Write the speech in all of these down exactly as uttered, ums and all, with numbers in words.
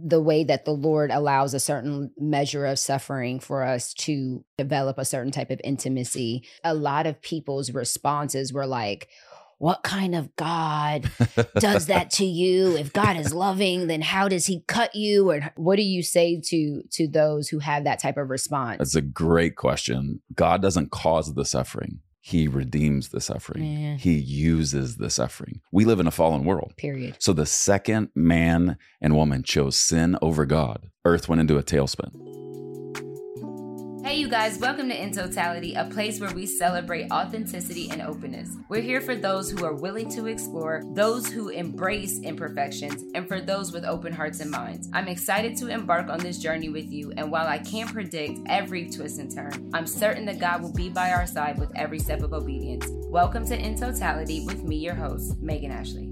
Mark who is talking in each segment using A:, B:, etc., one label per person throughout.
A: the way that the Lord allows a certain measure of suffering for us to develop a certain type of intimacy. A lot of people's responses were like, what kind of God does that to you? If God is loving, then how does he cut you? Or what do you say to, to those who have that type of response?
B: That's a great question. God doesn't cause the suffering. He redeems the suffering.
A: Yeah.
B: He uses the suffering. We live in a fallen world.
A: Period.
B: So the second man and woman chose sin over God, earth went into a tailspin.
C: Hey you guys, welcome to In Totality, a place where we celebrate authenticity and openness. We're here for those who are willing to explore, those who embrace imperfections, and for those with open hearts and minds. I'm excited to embark on this journey with you, and while I can't predict every twist and turn, I'm certain that God will be by our side with every step of obedience. Welcome to In Totality with me, your host, Megan Ashley.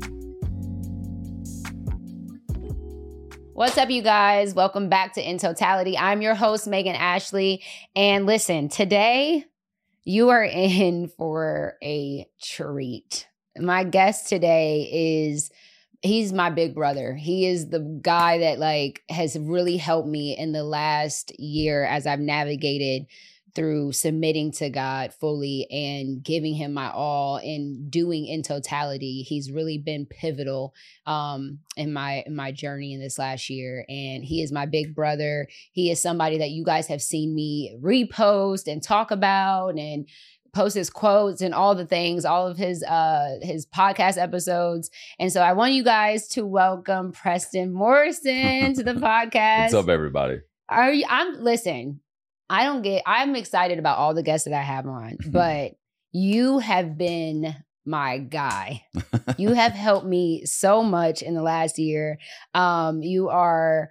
A: What's up, you guys? Welcome back to In Totality. I'm your host, Megan Ashley. And listen, today you are in for a treat. My guest today is, he's my big brother. He is the guy that like has really helped me in the last year as I've navigated through submitting to God fully and giving him my all and doing In Totality. He's really been pivotal um, in my in my journey in this last year. And he is my big brother. He is somebody that you guys have seen me repost and talk about and post his quotes and all the things, all of his uh, his podcast episodes. And so I want you guys to welcome Preston Morrison to the podcast.
B: What's up, everybody?
A: Are you, I'm listen. I don't get, I'm excited about all the guests that I have on, but you have been my guy. You have helped me so much in the last year. Um, you are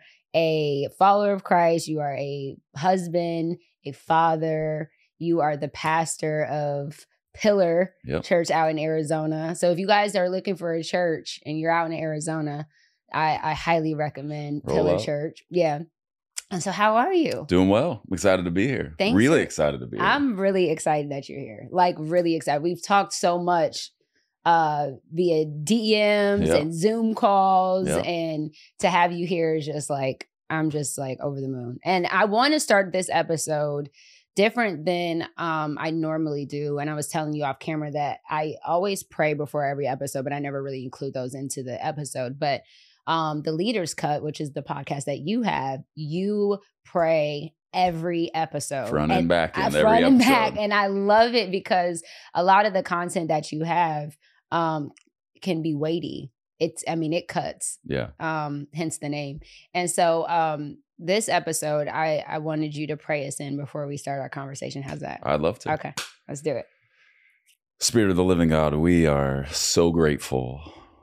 A: a follower of Christ. You are a husband, a father. You are the pastor of Pillar
B: Yep.
A: Church out in Arizona. So if you guys are looking for a church and you're out in Arizona, I, I highly recommend
B: Roll
A: Pillar
B: up.
A: Church. Yeah. And so how are you?
B: Doing well. I'm excited to be here.
A: Thanks
B: Really
A: for-
B: excited to be here.
A: I'm really excited that you're here. Like really excited. We've talked so much uh, via D Ms
B: Yep.
A: and Zoom calls,
B: Yep.
A: and to have you here is just like, I'm just like over the moon. And I want to start this episode different than um, I normally do. And I was telling you off camera that I always pray before every episode, but I never really include those into the episode. But Um, the Leaders Cut, which is the podcast that you have, you pray every episode.
B: Front and back
A: I-
B: end, every
A: front and
B: episode.
A: back. And I love it because a lot of the content that you have um, can be weighty. It's, I mean, it cuts,
B: Yeah.
A: um, hence the name. And so um, this episode, I, I wanted you to pray us in before we start our conversation. How's that?
B: I'd love to.
A: Okay, let's do it.
B: Spirit of the living God, we are so grateful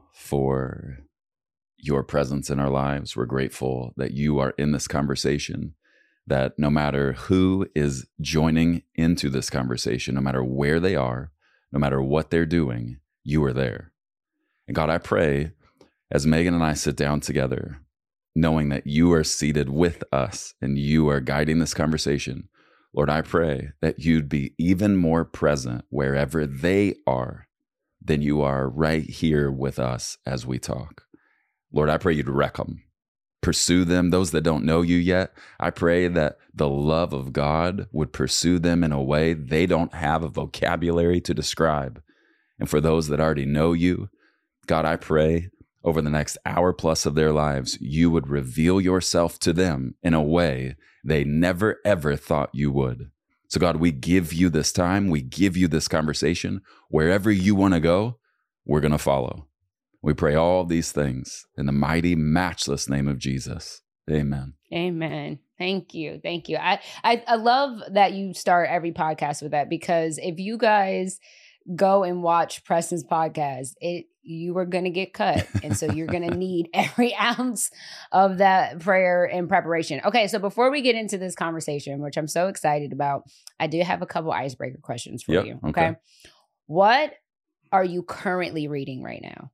B: for your presence in our lives. We're grateful that you are in this conversation, that no matter who is joining into this conversation, no matter where they are, no matter what they're doing, you are there. And God, I pray as Megan and I sit down together, knowing that you are seated with us and you are guiding this conversation, Lord, I pray that you'd be even more present wherever they are than you are right here with us as we talk. Lord, I pray you'd wreck them, pursue them. Those that don't know you yet, I pray that the love of God would pursue them in a way they don't have a vocabulary to describe. And for those that already know you, God, I pray over the next hour plus of their lives, you would reveal yourself to them in a way they never, ever thought you would. So God, we give you this time. We give you this conversation. Wherever you want to go, we're going to follow. We pray all these things in the mighty, matchless name of Jesus. Amen.
A: Amen. Thank you. Thank you. I, I, I love that you start every podcast with that, because if you guys go and watch Preston's podcast, it you are going to get cut. And so you're going to need every ounce of that prayer and preparation. Okay. So before we get into this conversation, which I'm so excited about, I do have a couple icebreaker questions for
B: Yep,
A: you.
B: okay.
A: Okay. What are you currently reading right now?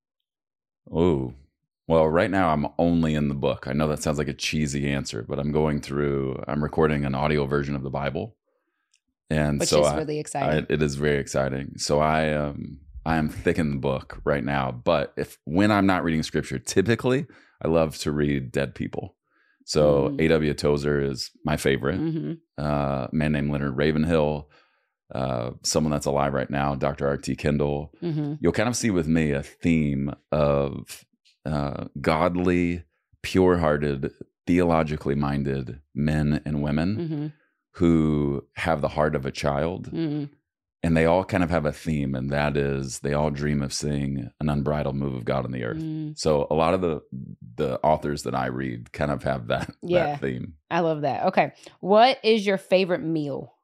B: Oh, well, right now I'm only in the book. I know that sounds like a cheesy answer, but I'm going through, I'm recording an audio version of the Bible. And
A: Which
B: so
A: is
B: I,
A: really exciting.
B: I, it is very exciting. So I, um, I am thick in the book right now, but if, when I'm not reading scripture, typically I love to read dead people. So
A: Mm.
B: A W Tozer is my favorite.
A: Mhm.
B: Uh, a man named Leonard Ravenhill, uh, someone that's alive right now, Doctor R T Kendall.
A: Mhm.
B: You'll kind of see with me a theme of uh, godly, pure-hearted, theologically minded men and women
A: Mhm.
B: who have the heart of a child.
A: Mhm.
B: And they all kind of have a theme, and that is they all dream of seeing an unbridled move of God on the earth.
A: Mm.
B: So a lot of the the authors that I read kind of have that,
A: Yeah.
B: that theme.
A: I love that. Okay. What is your favorite meal?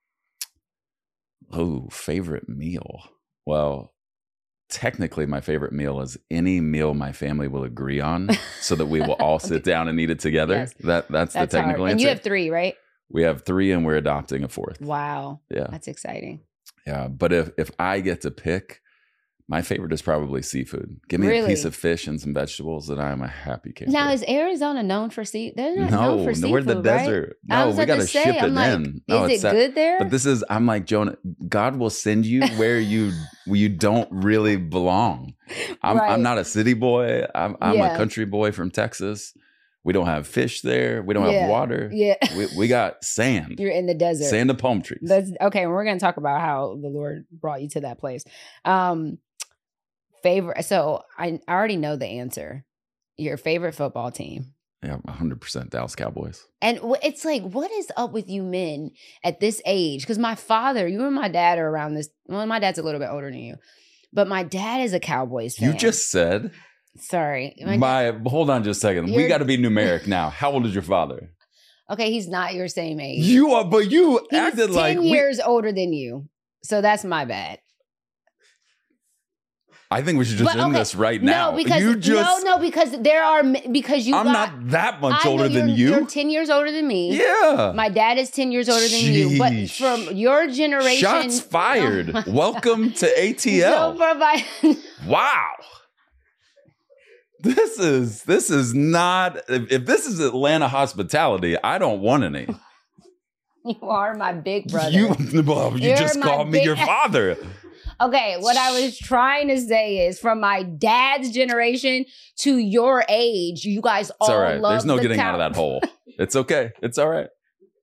B: Oh, favorite meal. Well, technically my favorite meal is any meal my family will agree on so that we will all sit down and eat it together.
A: Yes.
B: That that's,
A: That's
B: the technical
A: hard.
B: answer.
A: And you have three, right?
B: We have three and we're adopting a fourth.
A: Wow.
B: Yeah.
A: That's exciting.
B: Yeah. But if if I get to pick, my favorite is probably seafood. Give me
A: Really?
B: a piece of fish and some vegetables, and I am a happy camper.
A: Now, is Arizona known for sea? They're not
B: no,
A: known for
B: no,
A: seafood,
B: we're the
A: right?
B: desert.
A: I
B: No,
A: was
B: we
A: about
B: got
A: to
B: to
A: say,
B: ship
A: I'm
B: it
A: like,
B: in. No,
A: is
B: it's
A: it
B: that-
A: good there?
B: But this is, I'm like, Jonah, God will send you where you where you don't really belong. I'm,
A: Right.
B: I'm not a city boy. I'm, I'm
A: Yeah.
B: a country boy from Texas. We don't have fish there. We don't
A: Yeah.
B: have water.
A: Yeah.
B: We, we got sand.
A: You're in the desert.
B: Sand and palm trees.
A: That's okay. We're going to talk about how the Lord brought you to that place. Um, favorite. So I, I already know the answer. Your favorite football team.
B: Yeah, one hundred percent Dallas Cowboys.
A: And wh- it's like, what is up with you men at this age? Because my father, you and my dad are around this. Well, my dad's a little bit older than you, but my dad is a Cowboys fan.
B: You just said,
A: sorry. My
B: my, hold on just a second. We
A: You're-
B: got to be numeric now. How old is your father?
A: okay, he's not your same age.
B: You are, but you
A: He's
B: acted
A: ten
B: like we,
A: years older than you, so that's my bad.
B: I think we should just
A: But,
B: end
A: okay,
B: this right now.
A: No, because
B: you just,
A: no, no, because there are m- because you.
B: I'm
A: got,
B: not that much
A: I know
B: older than
A: you're-
B: you.
A: You're ten years older than me.
B: Yeah.
A: My dad is ten years older than you, but
B: Sheesh.
A: from your generation,
B: Shots fired.
A: Oh my-
B: Welcome to A T L.
A: So from my-
B: Wow. This is this is not if, if this is Atlanta hospitality, I don't want any.
A: you are my big brother.
B: You, well, you
A: You're
B: just
A: my
B: called me
A: big-
B: your father.
A: Okay, what I was trying to say is from my dad's generation to your age, you guys
B: It's
A: all
B: all right.
A: love
B: There's no
A: the
B: getting
A: cow-
B: out of that hole. It's okay. It's all right.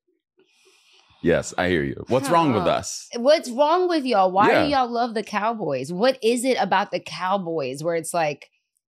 B: Yes, I hear you. What's wrong with
A: Huh.
B: us?
A: What's wrong with y'all? Why
B: Yeah.
A: do y'all love the Cowboys? What is it about the Cowboys where it's like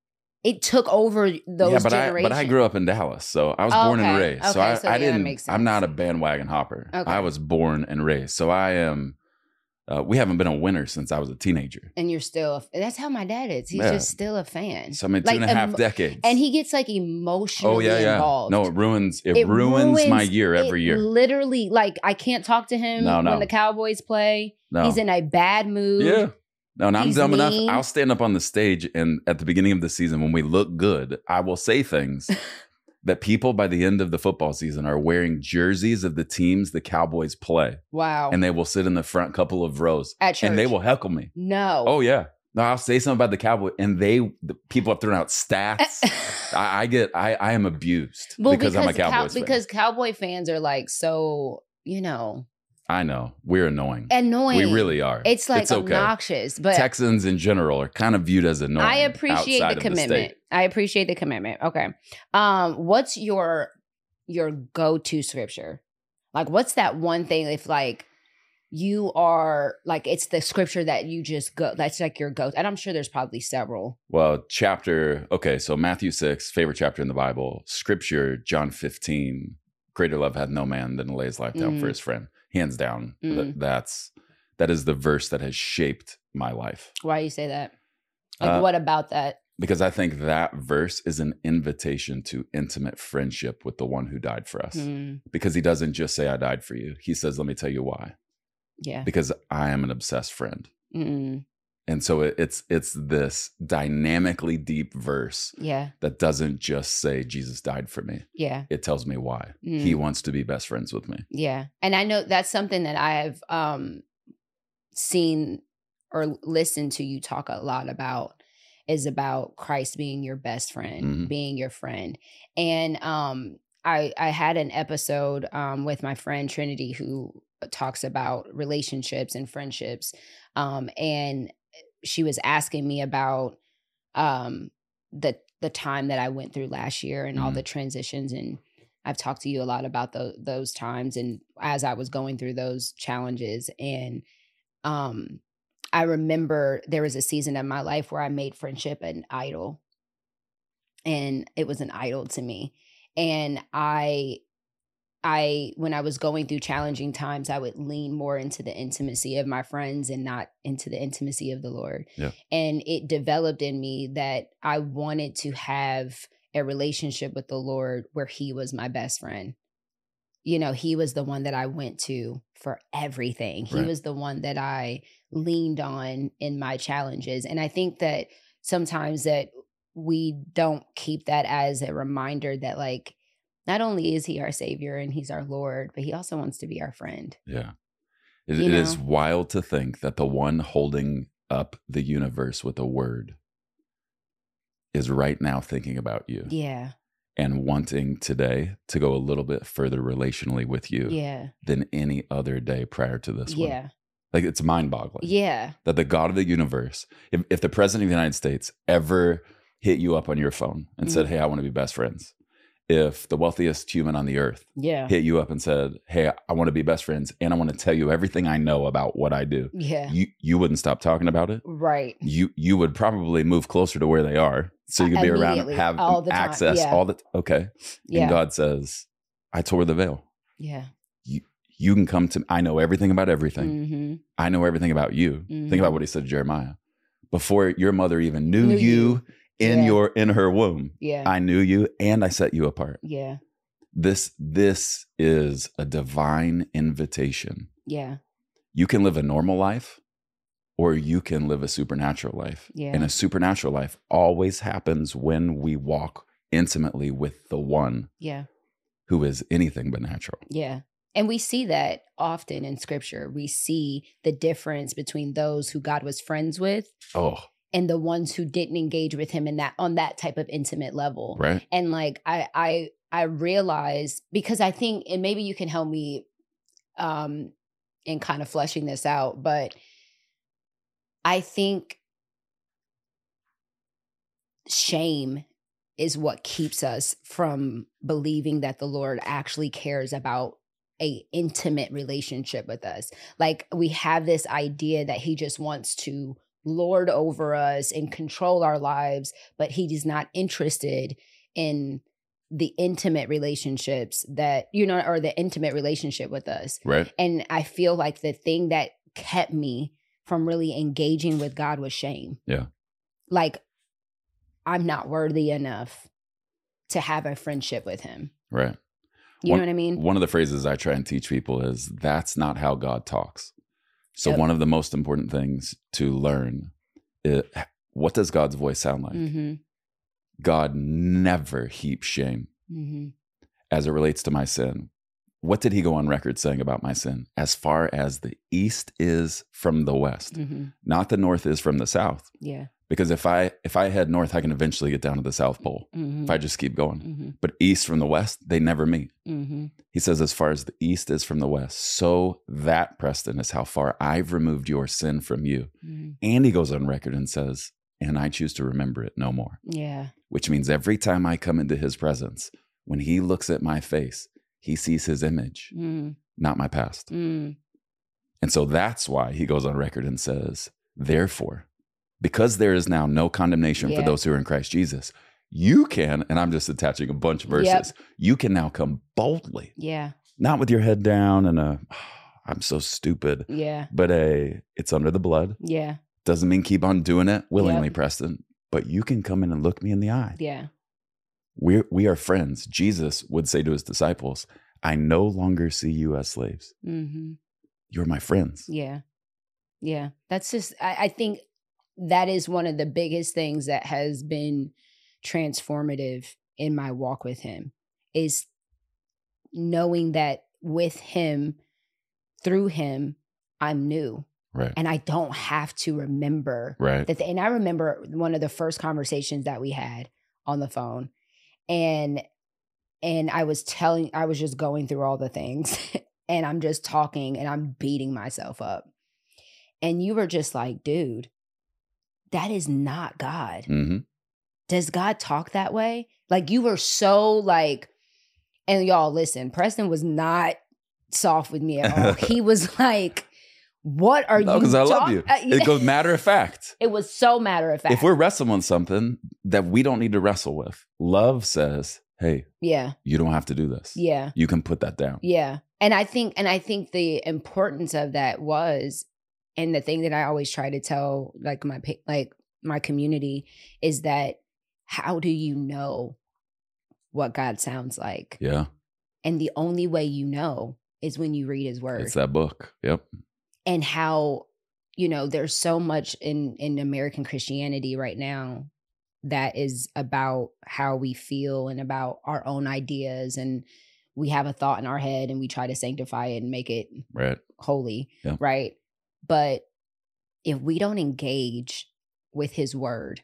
A: it took over those
B: yeah, but
A: generations?
B: I but I grew up in Dallas, so I was born and
A: Okay,
B: raised. So
A: okay,
B: I,
A: so
B: I
A: yeah, that
B: didn't.
A: makes
B: I'm
A: sense.
B: not a bandwagon hopper.
A: Okay.
B: I was born and raised, so I am. Uh, we haven't been a winner since I was a teenager.
A: And you're still, a, that's how my dad is. He's
B: Yeah.
A: just still a fan.
B: So I mean, two
A: Like,
B: and a half
A: emo-
B: decades.
A: And he gets like emotionally
B: oh yeah, yeah.
A: involved.
B: No, it ruins. It, ruins, my year every
A: it
B: year.
A: Literally, like I can't talk to him
B: No, no.
A: when the Cowboys play.
B: No.
A: He's in a bad mood.
B: Yeah. No, and I'm
A: He's
B: dumb
A: mean.
B: enough. I'll stand up on the stage and at the beginning of the season when we look good, I will say things that people by the end of the football season are wearing jerseys of the teams the Cowboys play.
A: Wow.
B: And they will sit in the front couple of rows
A: At church.
B: and they will heckle me.
A: No.
B: Oh yeah. No, I'll say something about the Cowboy and they the people have thrown out stats. I, I get I I am abused
A: well,
B: because, I'm a
A: Cow-
B: Cowboys fan.
A: because Cowboy fans are like so, you know,
B: I know. We're annoying.
A: annoying.
B: We really are.
A: It's like
B: it's okay.
A: obnoxious, but
B: Texans in general are kind of viewed as annoying.
A: I appreciate
B: outside
A: the
B: of
A: commitment.
B: state.
A: I appreciate the commitment. Okay. Um, what's your your go-to scripture? Like what's that one thing if like you are like it's the scripture that you just go that's like your go and I'm sure there's probably several.
B: Well, chapter, okay, so Matthew six, favorite chapter in the Bible, scripture, John fifteen, greater love hath no man than to lay his life down
A: Mhm.
B: for his friend. Hands down.
A: Mhm.
B: Th- that's, that is the verse that has shaped my life.
A: Why do you say that? Like
B: Uh,
A: what about that?
B: Because I think that verse is an invitation to intimate friendship with the one who died for us.
A: Mm,
B: Because he doesn't just say, I died for you. He says, let me tell you why.
A: yeah.
B: Because I am an obsessed friend.
A: Mm,
B: And so it, it's it's this dynamically deep verse
A: yeah.
B: that doesn't just say Jesus died for me.
A: Yeah.
B: It tells me why.
A: Mm.
B: He wants to be best friends with me.
A: Yeah. And I know that's something that I have um seen or listened to you talk a lot about is about Christ being your best friend,
B: Mhm.
A: being your friend. And um I I had an episode um with my friend Trinity who talks about relationships and friendships. Um and she was asking me about um the the time that I went through last year and mm-hmm. all the transitions. And I've talked to you a lot about the, those times and as I was going through those challenges. And um, I remember there was a season of my life where I made friendship an idol. And it was an idol to me. And I, I, when I was going through challenging times, I would lean more into the intimacy of my friends and not into the intimacy of the Lord.
B: Yeah.
A: And it developed in me that I wanted to have a relationship with the Lord where he was my best friend. You know, he was the one that I went to for everything. He right. was the one that I leaned on in my challenges. And I think that sometimes that we don't keep that as a reminder that, like, not only is he our savior and he's our Lord, but he also wants to be our friend.
B: Yeah. It, it is wild to think that the one holding up the universe with a word is right now thinking about you.
A: Yeah.
B: And wanting today to go a little bit further relationally with you
A: yeah.
B: than any other day prior to this one.
A: Yeah.
B: Like, it's mind-boggling.
A: Yeah.
B: That the God of the universe, if, if the president of the United States ever hit you up on your phone and mm-hmm. said, hey, I want to be best friends. If the wealthiest human on the earth
A: yeah.
B: hit you up and said, hey, I want to be best friends and I want to tell you everything I know about what I do.
A: Yeah.
B: You you wouldn't stop talking about it.
A: Right.
B: You you would probably move closer to where they are so you could be around and have all the access yeah. all the okay.
A: Yeah.
B: And God says, I tore the veil.
A: Yeah.
B: You you can come to I know everything about everything.
A: Mm-hmm.
B: I know everything about you.
A: Mm-hmm.
B: Think about what he said to Jeremiah. Before your mother even knew,
A: knew
B: you, you in
A: yeah.
B: your in her womb.
A: Yeah.
B: I knew you and I set you apart.
A: Yeah.
B: This this is a divine invitation.
A: Yeah.
B: You can live a normal life or you can live a supernatural life.
A: Yeah.
B: And a supernatural life always happens when we walk intimately with the one
A: yeah.
B: who is anything but natural.
A: Yeah. And we see that often in scripture. We see the difference between those who God was friends with
B: oh.
A: and the ones who didn't engage with him in that on that type of intimate level.
B: Right.
A: And like I I I realized, because I think, and maybe you can help me um, in kind of fleshing this out, but I think shame is what keeps us from believing that the Lord actually cares about a intimate relationship with us. Like, we have this idea that he just wants to lord over us and control our lives, but he is not interested in the intimate relationships that, you know, or the intimate relationship with us.
B: Right.
A: And I feel like the thing that kept me from really engaging with God was shame.
B: Yeah.
A: Like, I'm not worthy enough to have a friendship with him.
B: Right.
A: You
B: one,
A: know what I mean?
B: One of the phrases I try and teach people is, that's not how God talks. So
A: Yep.
B: one of the most important things to learn is, what does God's voice sound like?
A: Mm-hmm.
B: God never heaps shame
A: Mm-hmm.
B: as it relates to my sin. What did he go on record saying about my sin? As far as the east is from the west,
A: Mm-hmm.
B: not the north is from the south.
A: Yeah.
B: Because if I if I head north, I can eventually get down to the South Pole
A: Mm-hmm.
B: if I just keep going.
A: Mm-hmm.
B: But east from the west, they never meet.
A: Mm-hmm.
B: He says, as far as the east is from the west, so that, Preston, is how far I've removed your sin from you.
A: Mm-hmm.
B: And he goes on record and says, and I choose to remember it no more.
A: Yeah.
B: Which means every time I come into his presence, when he looks at my face, he sees his image,
A: Mm-hmm.
B: not my past.
A: Mm-hmm.
B: And so that's why he goes on record and says, therefore, because there is now no condemnation
A: Yeah.
B: for those who are in Christ Jesus, you can, and I'm just attaching a bunch of verses,
A: Yep.
B: you can now come boldly,
A: Yeah.
B: not with your head down and a, oh, I'm so stupid,
A: Yeah.
B: but a, it's under the blood.
A: Yeah.
B: Doesn't mean keep on doing it willingly,
A: Yep.
B: Preston, but you can come in and look me in the eye.
A: Yeah.
B: We we are friends. Jesus would say to his disciples, I no longer see you as slaves.
A: Mm-hmm.
B: You're my friends.
A: Yeah. Yeah. That's just, I, I think that is one of the biggest things that has been transformative in my walk with him, is knowing that with him, through him, I'm new.
B: Right.
A: And I don't have to remember
B: Right.
A: that. The, and I remember one of the first conversations that we had on the phone, and and I was telling, I was just going through all the things, and I'm just talking, and I'm beating myself up. And you were just like, dude, that is not God.
B: Mm-hmm.
A: does God talk that way? Like you were so like, and y'all listen, Preston was not soft with me at all. He was like, what are
B: no,
A: you
B: because I love
A: talk-
B: you.
A: Uh,
B: It goes matter of fact.
A: It was so matter of fact.
B: If we're wrestling with something that we don't need to wrestle with, love says, hey,
A: yeah,
B: you don't have to do this.
A: yeah,
B: You can put that down.
A: yeah. And I think, and I think the importance of that was, and the thing that I always try to tell like my, pa- like my community is that how do you know what God sounds like?
B: Yeah.
A: And the only way you know is when you read his word.
B: It's that book. Yep.
A: And how, you know, there's so much in, in American Christianity right now that is about how we feel and about our own ideas. And we have a thought in our head and we try to sanctify it and make it
B: Right.
A: holy.
B: Yeah.
A: Right. But if we don't engage with his word,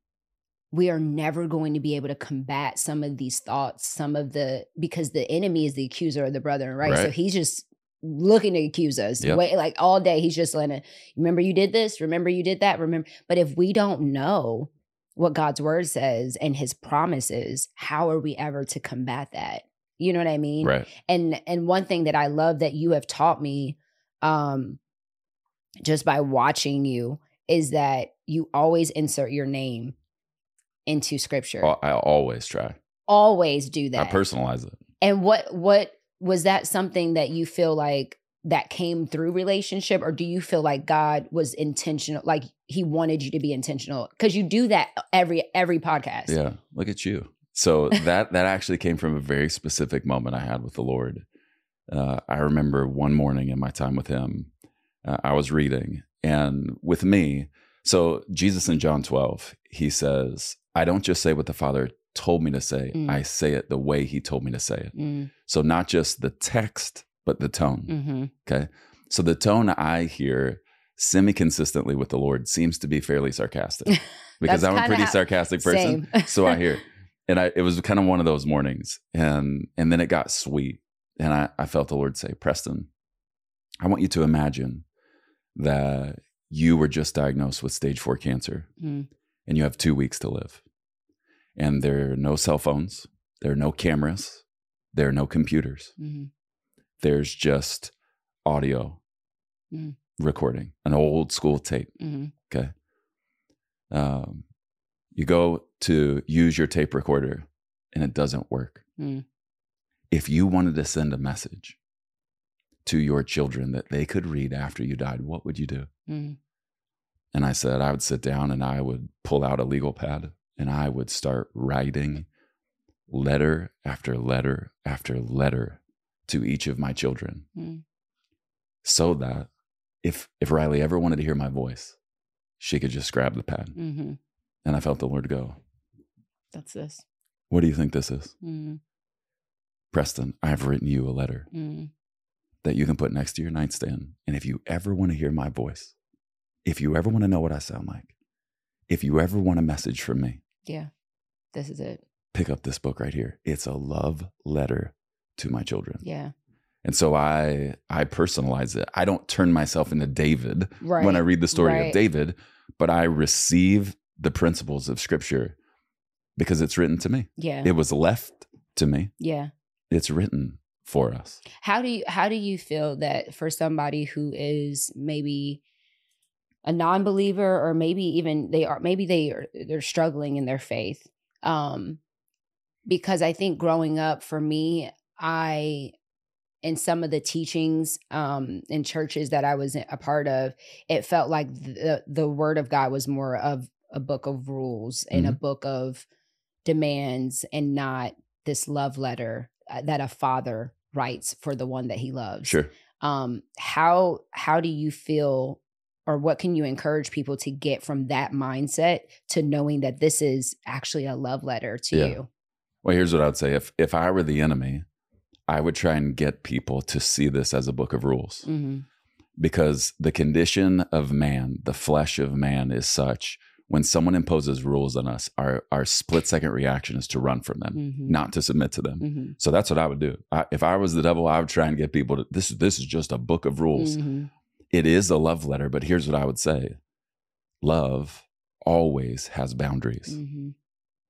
A: we are never going to be able to combat some of these thoughts, some of the, because the enemy is the accuser of the brethren, right?
B: Right.
A: So he's just looking to accuse us.
B: Yep.
A: Wait, like all day, he's just letting, remember you did this, remember you did that, remember. But if we don't know what God's word says and his promises, how are we ever to combat that? You know what I mean?
B: Right.
A: And and one thing that I love that you have taught me, um, just by watching you, is that you always insert your name into scripture.
B: I always try.
A: Always do that.
B: I personalize it.
A: And what what was that something that you feel like that came through relationship, or do you feel like God was intentional, like he wanted you to be intentional? Because you do that every every podcast.
B: Yeah. Look at you. So that that actually came from a very specific moment I had with the Lord. Uh, I remember one morning in my time with him, uh, I was reading, and with me, so Jesus in John twelve, he says, I don't just say what the Father told me to say,
A: Mm.
B: I say it the way he told me to say it.
A: Mm,
B: So not just the text, but the tone.
A: mm-hmm.
B: Okay. So the tone I hear semi-consistently with the Lord seems to be fairly sarcastic because
A: That's
B: I'm a
A: kinda
B: pretty
A: how-
B: sarcastic person.
A: Same.
B: So I hear, and I, it was kind of one of those mornings, and, and then it got sweet. And I, I felt the Lord say, Preston, I want you to imagine that you were just diagnosed with stage four cancer
A: Mm.
B: and you have two weeks to live. And there are no cell phones. There are no cameras. There are no computers.
A: Mm-hmm.
B: There's just audio
A: Mm.
B: recording, an old school tape.
A: Mm-hmm.
B: Okay. Um, you go to use your tape recorder and it doesn't work.
A: Mm.
B: If you wanted to send a message to your children that they could read after you died, what would you do?
A: Mm.
B: And I said, I would sit down and I would pull out a legal pad and I would start writing letter after letter after letter to each of my children.
A: Mm.
B: So that if if Riley ever wanted to hear my voice, she could just grab the pad.
A: Mm-hmm.
B: And I felt the Lord go,
A: That's this.
B: what do you think this is?
A: Mm.
B: Preston, I've written you a letter
A: Mm.
B: that you can put next to your nightstand. And if you ever want to hear my voice, if you ever want to know what I sound like, if you ever want a message from me,
A: Yeah. This is it.
B: pick up this book right here. It's a love letter to my children.
A: Yeah.
B: And so I I personalize it. I don't turn myself into David
A: Right.
B: when I read the story
A: Right.
B: of David, but I receive the principles of scripture because it's written to me.
A: Yeah.
B: It was left to me.
A: Yeah.
B: It's written for us.
A: How do you how do you feel that for somebody who is maybe a non-believer, or maybe even they are maybe they are they're struggling in their faith? Um, because I think growing up for me, I in some of the teachings um, in churches that I was a part of, it felt like the the Word of God was more of a book of rules and a book of demands, and not this love letter that a father writes for the one that he loves.
B: Sure.
A: Um, how how do you feel, or what can you encourage people to get from that mindset to knowing that this is actually a love letter to
B: Yeah.
A: you?
B: Well, here's what I would say. If if I were the enemy, I would try and get people to see this as a book of rules.
A: Mm-hmm.
B: Because the condition of man, the flesh of man is such, when someone imposes rules on us, our, our split second reaction is to run from them,
A: Mm-hmm.
B: not to submit to them.
A: Mm-hmm.
B: So that's what I would do. I, if I was the devil, I would try and get people to, this, this is just a book of rules.
A: Mm-hmm.
B: It is a love letter, but here's what I would say. Love always has boundaries.
A: Mm-hmm.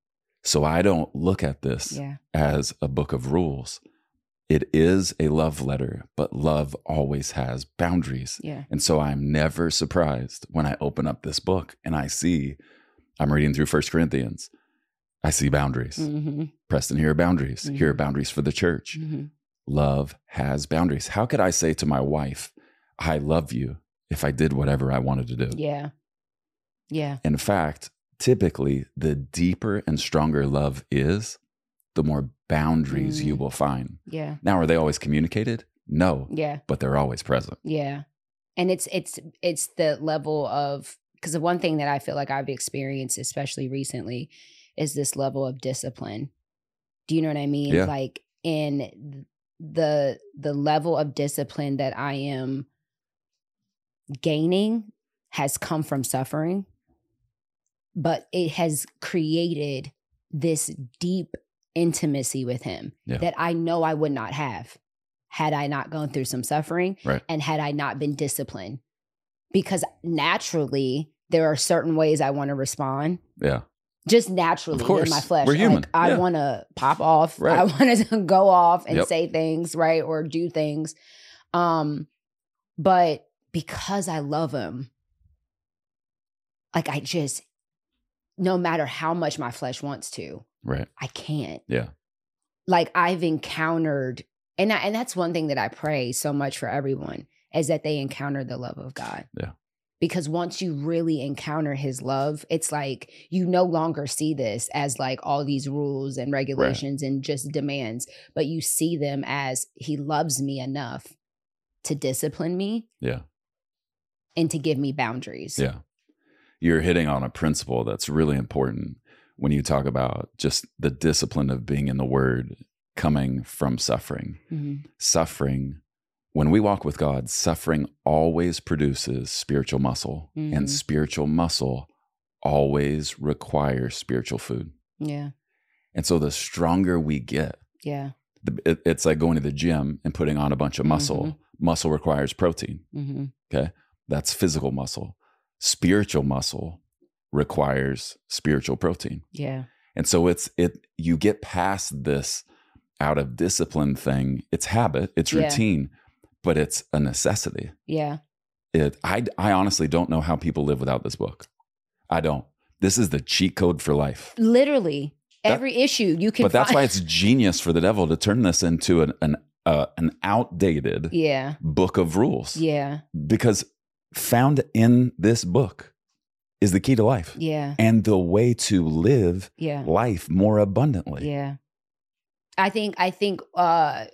B: So I don't look at this
A: Yeah.
B: as a book of rules. It is a love letter, but love always has boundaries.
A: Yeah.
B: And so I'm never surprised when I open up this book and I see, I'm reading through First Corinthians. I see boundaries.
A: Mm-hmm.
B: Preston, here are boundaries.
A: Mhm.
B: Here are boundaries for the church.
A: Mm-hmm.
B: Love has boundaries. How could I say to my wife, I love you, if I did whatever I wanted to do?
A: Yeah. Yeah.
B: In fact, typically, the deeper and stronger love is, the more boundaries
A: Mm.
B: you will find.
A: Yeah.
B: Now, are they always communicated? No,
A: Yeah.
B: but they're always present.
A: Yeah. And it's it's it's the level of, because the one thing that I feel like I've experienced, especially recently, is this level of discipline. Do you know what I mean?
B: Yeah.
A: Like in the the level of discipline that I am gaining has come from suffering, but it has created this deep intimacy with him
B: Yeah.
A: that I know I would not have had I not gone through some suffering,
B: Right.
A: and had I not been disciplined. Because naturally, there are certain ways I want to respond,
B: Yeah.
A: just naturally
B: Of course.
A: in my flesh.
B: We're human.
A: Like I
B: Yeah.
A: want to pop off.
B: Right.
A: I want to go off and
B: Yep.
A: say things, right? Or do things. Um, but because I love him, like I just, no matter how much my flesh wants to,
B: Right.
A: I can't.
B: Yeah.
A: Like I've encountered, and I, and that's one thing that I pray so much for everyone, is that they encounter the love of God.
B: Yeah.
A: Because once you really encounter his love, it's like you no longer see this as like all these rules and regulations and just demands, but you see them as he loves me enough to discipline me
B: Yeah.
A: and to give me boundaries.
B: Yeah. You're hitting on a principle that's really important when you talk about just the discipline of being in the word coming from suffering.
A: Mhm.
B: Suffering, when we walk with God, suffering always produces spiritual muscle,
A: Mhm.
B: and spiritual muscle always requires spiritual food.
A: Yeah.
B: And so the stronger we get,
A: Yeah.
B: the, it, it's like going to the gym and putting on a bunch of muscle.
A: Mhm.
B: Muscle requires protein.
A: Mm-hmm.
B: Okay. That's physical muscle. Spiritual muscle requires spiritual protein.
A: Yeah.
B: And so it's, it, you get past this out of discipline thing. It's habit, it's
A: Yeah.
B: routine, but it's a necessity.
A: Yeah.
B: It, I, I honestly don't know how people live without this book. I don't. This is the cheat code for life.
A: Literally
B: That-
A: every issue you can
B: But that's
A: find.
B: why it's genius for the devil to turn this into an, an, uh, an outdated
A: Yeah.
B: book of rules.
A: Yeah.
B: Because found in this book is the key to life
A: Yeah.
B: and the way to live
A: Yeah.
B: life more abundantly.
A: Yeah. I think, I think, uh,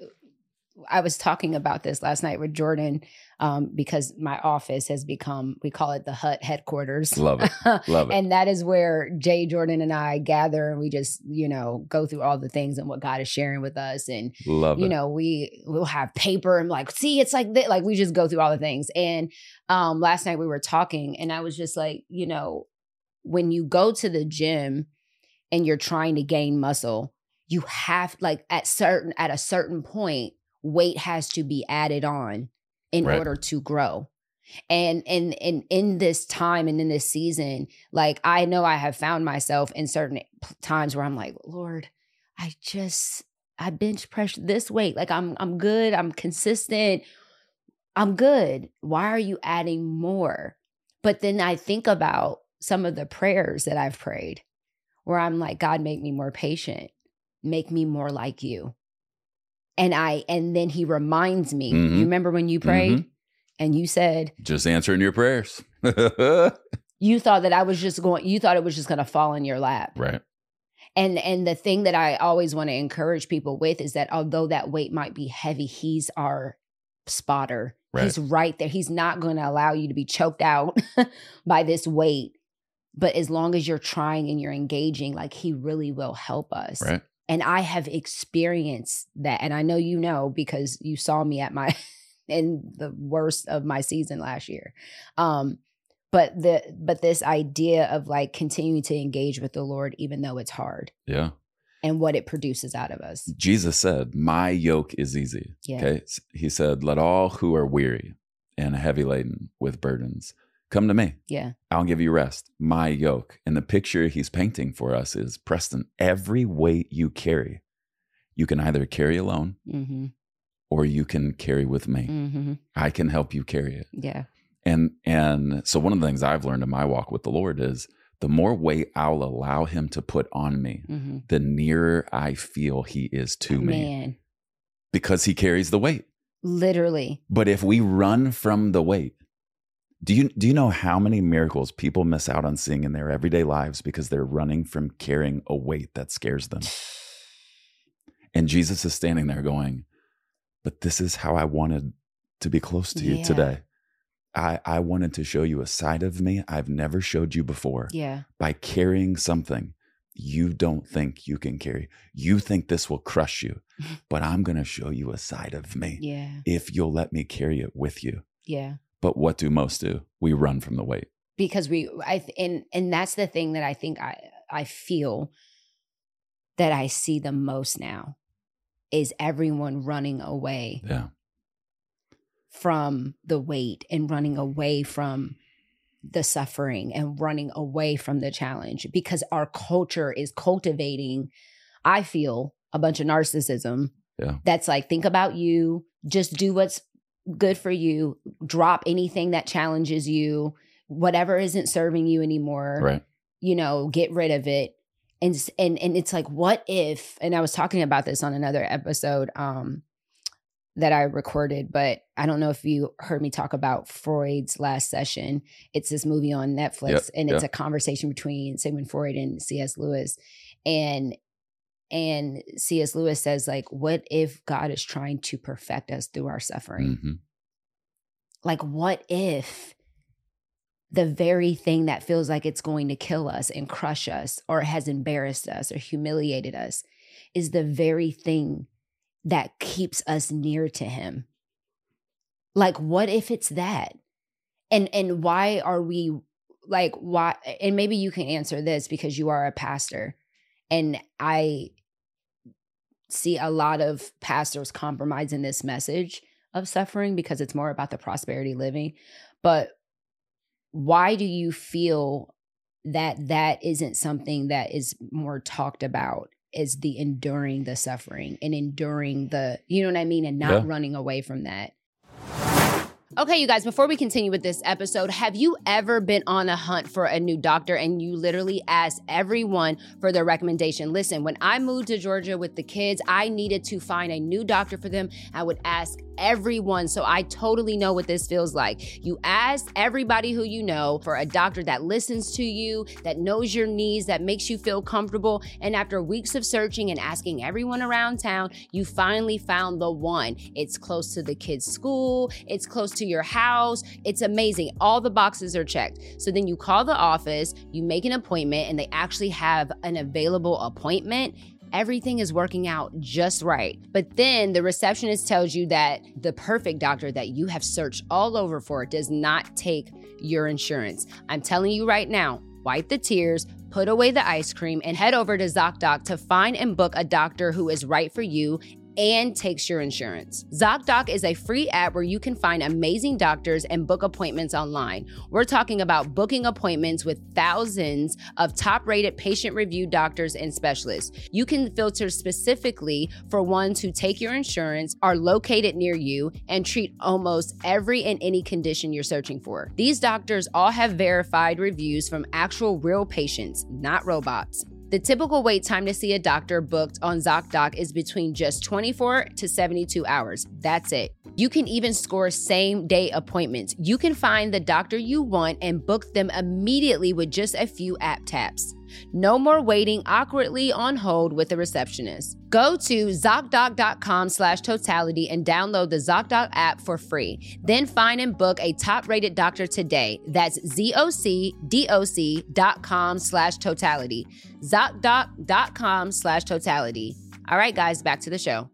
A: I was talking about this last night with Jordan, um, because my office has become, we call it the Hut headquarters.
B: Love it. Love it.
A: And that is where Jay, Jordan, and I gather, and we just, you know, go through all the things and what God is sharing with us. And,
B: Love
A: you
B: it.
A: know, we will have paper and like, see, it's like that. Like we just go through all the things. And um, last night we were talking, and I was just like, you know, when you go to the gym and you're trying to gain muscle, you have like at certain at a certain point, weight has to be added on in
B: Right.
A: order to grow. And and and in this time and in this season, like I know I have found myself in certain p- times where I'm like, Lord, I just I bench press this weight. Like I'm I'm good. I'm consistent. I'm good. Why are you adding more? But then I think about some of the prayers that I've prayed where I'm like, God, make me more patient. Make me more like you. And I, and then he reminds me,
B: Mhm.
A: you remember when you prayed and you said,
B: Just answering your prayers.
A: you thought that I was just going, you thought it was just going to fall in your lap.
B: Right.
A: And, and the thing that I always want to encourage people with is that although that weight might be heavy, he's our spotter.
B: Right.
A: He's right there. He's not going to allow you to be choked out by this weight. But as long as you're trying and you're engaging, like he really will help us.
B: Right.
A: And I have experienced that. And I know you know because you saw me at my in the worst of my season last year. Um, but the but this idea of like continuing to engage with the Lord, even though it's hard,
B: Yeah.
A: and what it produces out of us.
B: Jesus said, my yoke is easy.
A: Yeah.
B: Okay. He said, let all who are weary and heavy laden with burdens Come to me.
A: Yeah.
B: I'll give you rest. My yoke. And the picture he's painting for us is, Preston, every weight you carry, you can either carry alone
A: mm-hmm.
B: or you can carry with me.
A: Mm-hmm.
B: I can help you carry it.
A: Yeah.
B: And and so one of the things I've learned in my walk with the Lord is the more weight I'll allow him to put on me,
A: mm-hmm.
B: the nearer I feel he is to me.
A: Man.
B: Because he carries the weight.
A: Literally.
B: But if we run from the weight, do you do you know how many miracles people miss out on seeing in their everyday lives because they're running from carrying a weight that scares them? And Jesus is standing there going, but this is how I wanted to be close to
A: yeah.
B: you today. I, I wanted to show you a side of me I've never showed you before.
A: Yeah.
B: By carrying something you don't think you can carry. You think this will crush you, but I'm going to show you a side of me.
A: Yeah.
B: If you'll let me carry it with you.
A: Yeah.
B: But what do most do? We run from the weight.
A: Because we, I, and, and that's the thing that I think I, I feel that I see the most now is everyone running away
B: yeah.
A: from the weight and running away from the suffering and running away from the challenge, because our culture is cultivating, I feel, a bunch of narcissism.
B: Yeah.
A: That's like, think about you, just do what's good for you, drop anything that challenges you, whatever isn't serving you anymore,
B: Right.
A: you know, get rid of it. And, and, and it's like, what if, and I was talking about this on another episode, um, that I recorded, but I don't know if you heard me talk about Freud's Last Session. It's this movie on Netflix,
B: yep,
A: and it's
B: yep.
A: a conversation between Sigmund Freud and C S Lewis. And and C S Lewis says, like, what if God is trying to perfect us through our suffering?
B: Mm-hmm.
A: Like, what if the very thing that feels like it's going to kill us and crush us or has embarrassed us or humiliated us is the very thing that keeps us near to him? Like, what if it's that? And and why are we like, why? And maybe you can answer this because you are a pastor. And I see a lot of pastors compromising this message of suffering because it's more about the prosperity living. But why do you feel that that isn't something that is more talked about? Is the enduring the suffering and enduring the, you know what I mean? And not
B: yeah.
A: running away from that. Okay, you guys, before we continue with this episode, have you ever been on a hunt for a new doctor and you literally asked everyone for their recommendation? Listen, when I moved to Georgia with the kids, I needed to find a new doctor for them. I would ask everyone. So I totally know what this feels like. You ask everybody who you know for a doctor that listens to you, that knows your needs, that makes you feel comfortable. And after weeks of searching and asking everyone around town, you finally found the one. It's close to the kids' school. It's close to your house. It's amazing. All the boxes are checked. So then you call the office, you make an appointment, and they actually have an available appointment. Everything is working out just right. But then the receptionist tells you that the perfect doctor that you have searched all over for does not take your insurance. I'm telling you right now, wipe the tears, put away the ice cream, and head over to ZocDoc to find and book a doctor who is right for you and takes your insurance. ZocDoc is a free app where you can find amazing doctors and book appointments online. We're talking about booking appointments with thousands of top-rated patient-reviewed doctors and specialists. You can filter specifically for ones who take your insurance, are located near you, and treat almost every and any condition you're searching for. These doctors all have verified reviews from actual real patients, not robots. The typical wait time to see a doctor booked on ZocDoc is between just twenty-four to seventy-two hours. That's it. You can even score same-day appointments. You can find the doctor you want and book them immediately with just a few app taps. No more waiting awkwardly on hold with a receptionist. Go to ZocDoc.com slash totality and download the ZocDoc app for free. Then find and book a top-rated doctor today. That's Z-O-C-D-O-C dot com slash totality. ZocDoc.com slash totality. All right, guys, back to the show.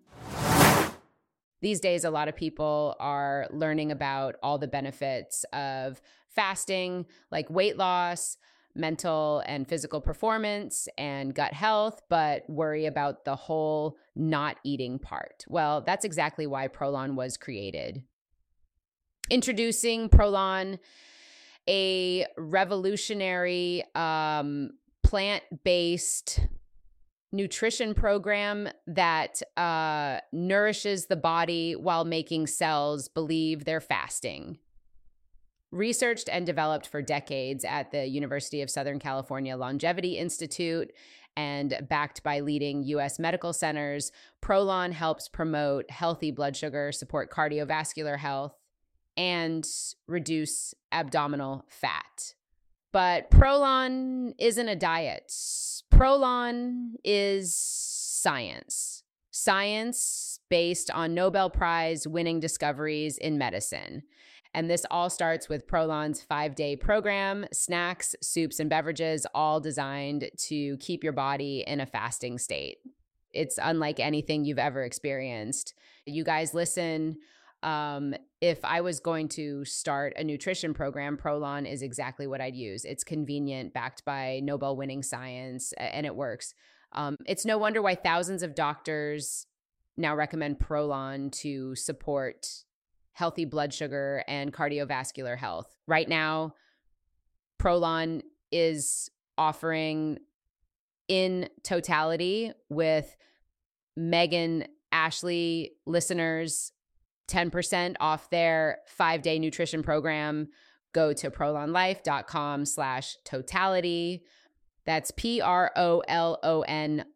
A: These days, a lot of people are learning about all the benefits of fasting, like weight loss, mental and physical performance, and gut health, but worry about the whole not eating part. Well, that's exactly why Prolon was created. Introducing Prolon, a revolutionary um, plant-based nutrition program that uh, nourishes the body while making cells believe they're fasting. Researched and developed for decades at the University of Southern California Longevity Institute and backed by leading U S medical centers, Prolon helps promote healthy blood sugar, support cardiovascular health, and reduce abdominal fat. But Prolon isn't a diet. Prolon is science. Science based on Nobel Prize winning discoveries in medicine. And this all starts with Prolon's five-day program, snacks, soups, and beverages, all designed to keep your body in a fasting state. It's unlike anything you've ever experienced. You guys listen. Um, if I was going to start a nutrition program, Prolon is exactly what I'd use. It's convenient, backed by Nobel-winning science, and it works. Um, it's no wonder why thousands of doctors now recommend Prolon to support healthy blood sugar and cardiovascular health. Right now, Prolon is offering in totality with Megan Ashley listeners ten percent off their five-day nutrition program. Go to prolonlife.com slash totality. That's P-R-O-L-O-N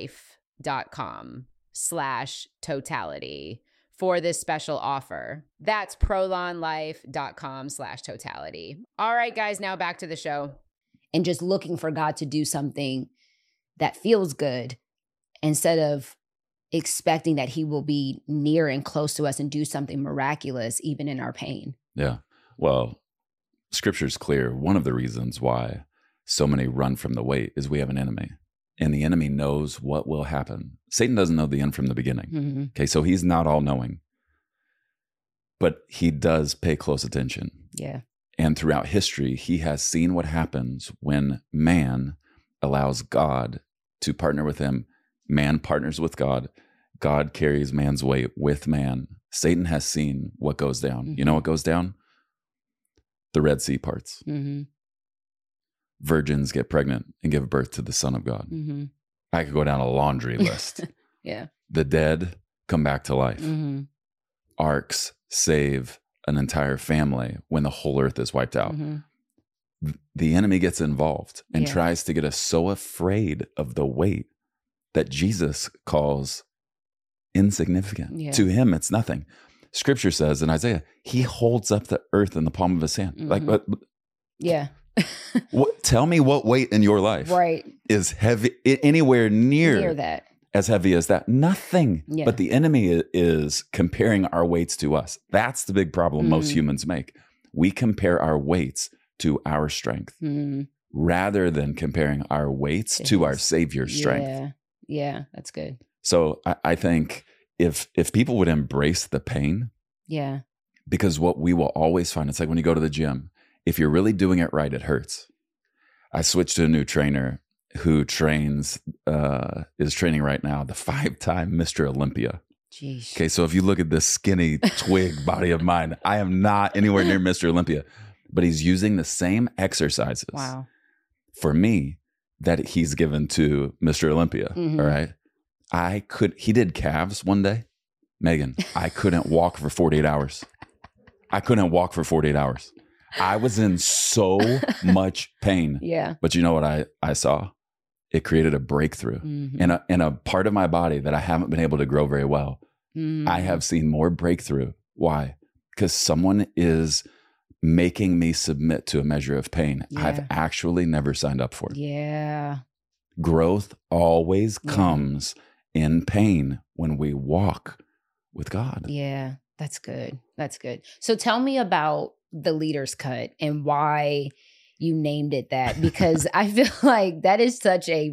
A: life.com slash totality for this special offer. That's prolonlife.com slash totality. All right, guys, now back to the show.
C: And just looking for God to do something that feels good instead of expecting that he will be near and close to us and do something miraculous even in our pain.
B: Yeah. Well, scripture's clear. One of the reasons why so many run from the weight is we have an enemy. And the enemy knows what will happen. Satan doesn't know the end from the beginning. Mm-hmm. Okay, so he's not all-knowing. But he does pay close attention.
C: Yeah.
B: And throughout history, he has seen what happens when man allows God to partner with him. Man partners with God. God carries man's weight with man. Satan has seen what goes down. Mm-hmm. You know what goes down? The Red Sea parts. Mm-hmm. Virgins get pregnant and give birth to the Son of God. Mm-hmm. I could go down a laundry list.
C: Yeah.
B: The dead come back to life.
C: Mm-hmm.
B: Arks save an entire family when the whole earth is wiped out. Mm-hmm. The enemy gets involved and yeah. tries to get us so afraid of the weight that Jesus calls insignificant. Yeah. To him, it's nothing. Scripture says in Isaiah, he holds up the earth in the palm of his hand. Mm-hmm. Like, but,
C: yeah.
B: What, tell me what weight in your life
C: right.
B: is heavy, anywhere near,
C: near that.
B: As heavy as that? Nothing.
C: Yeah.
B: But the enemy is comparing our weights to us. That's the big problem mm-hmm. most humans make. We compare our weights to our strength mm-hmm. rather than comparing our weights to our Savior's strength.
C: Yeah, yeah, that's good.
B: So I, I think if if people would embrace the pain,
C: yeah,
B: because what we will always find, it's like when you go to the gym, if you're really doing it right, it hurts. I switched to a new trainer who trains, uh, is training right now, the five-time Mister Olympia.
C: Jeez.
B: Okay, so if you look at this skinny twig body of mine, I am not anywhere near Mister Olympia, but he's using the same exercises
C: wow.
B: for me that he's given to Mister Olympia. Mm-hmm. All right. I could, he did calves one day. Megan, I couldn't walk for forty-eight hours. I couldn't walk for forty-eight hours. I was in so much pain.
C: Yeah.
B: But you know what I, I saw? It created a breakthrough mm-hmm. in a in a part of my body that I haven't been able to grow very well. Mm-hmm. I have seen more breakthrough. Why? Because someone is making me submit to a measure of pain yeah. I've actually never signed up for.
C: Yeah.
B: Growth always yeah. comes in pain when we walk with God.
C: Yeah, that's good. That's good. So tell me about the Leader's Cut and why you named it that, because I feel like that is such a,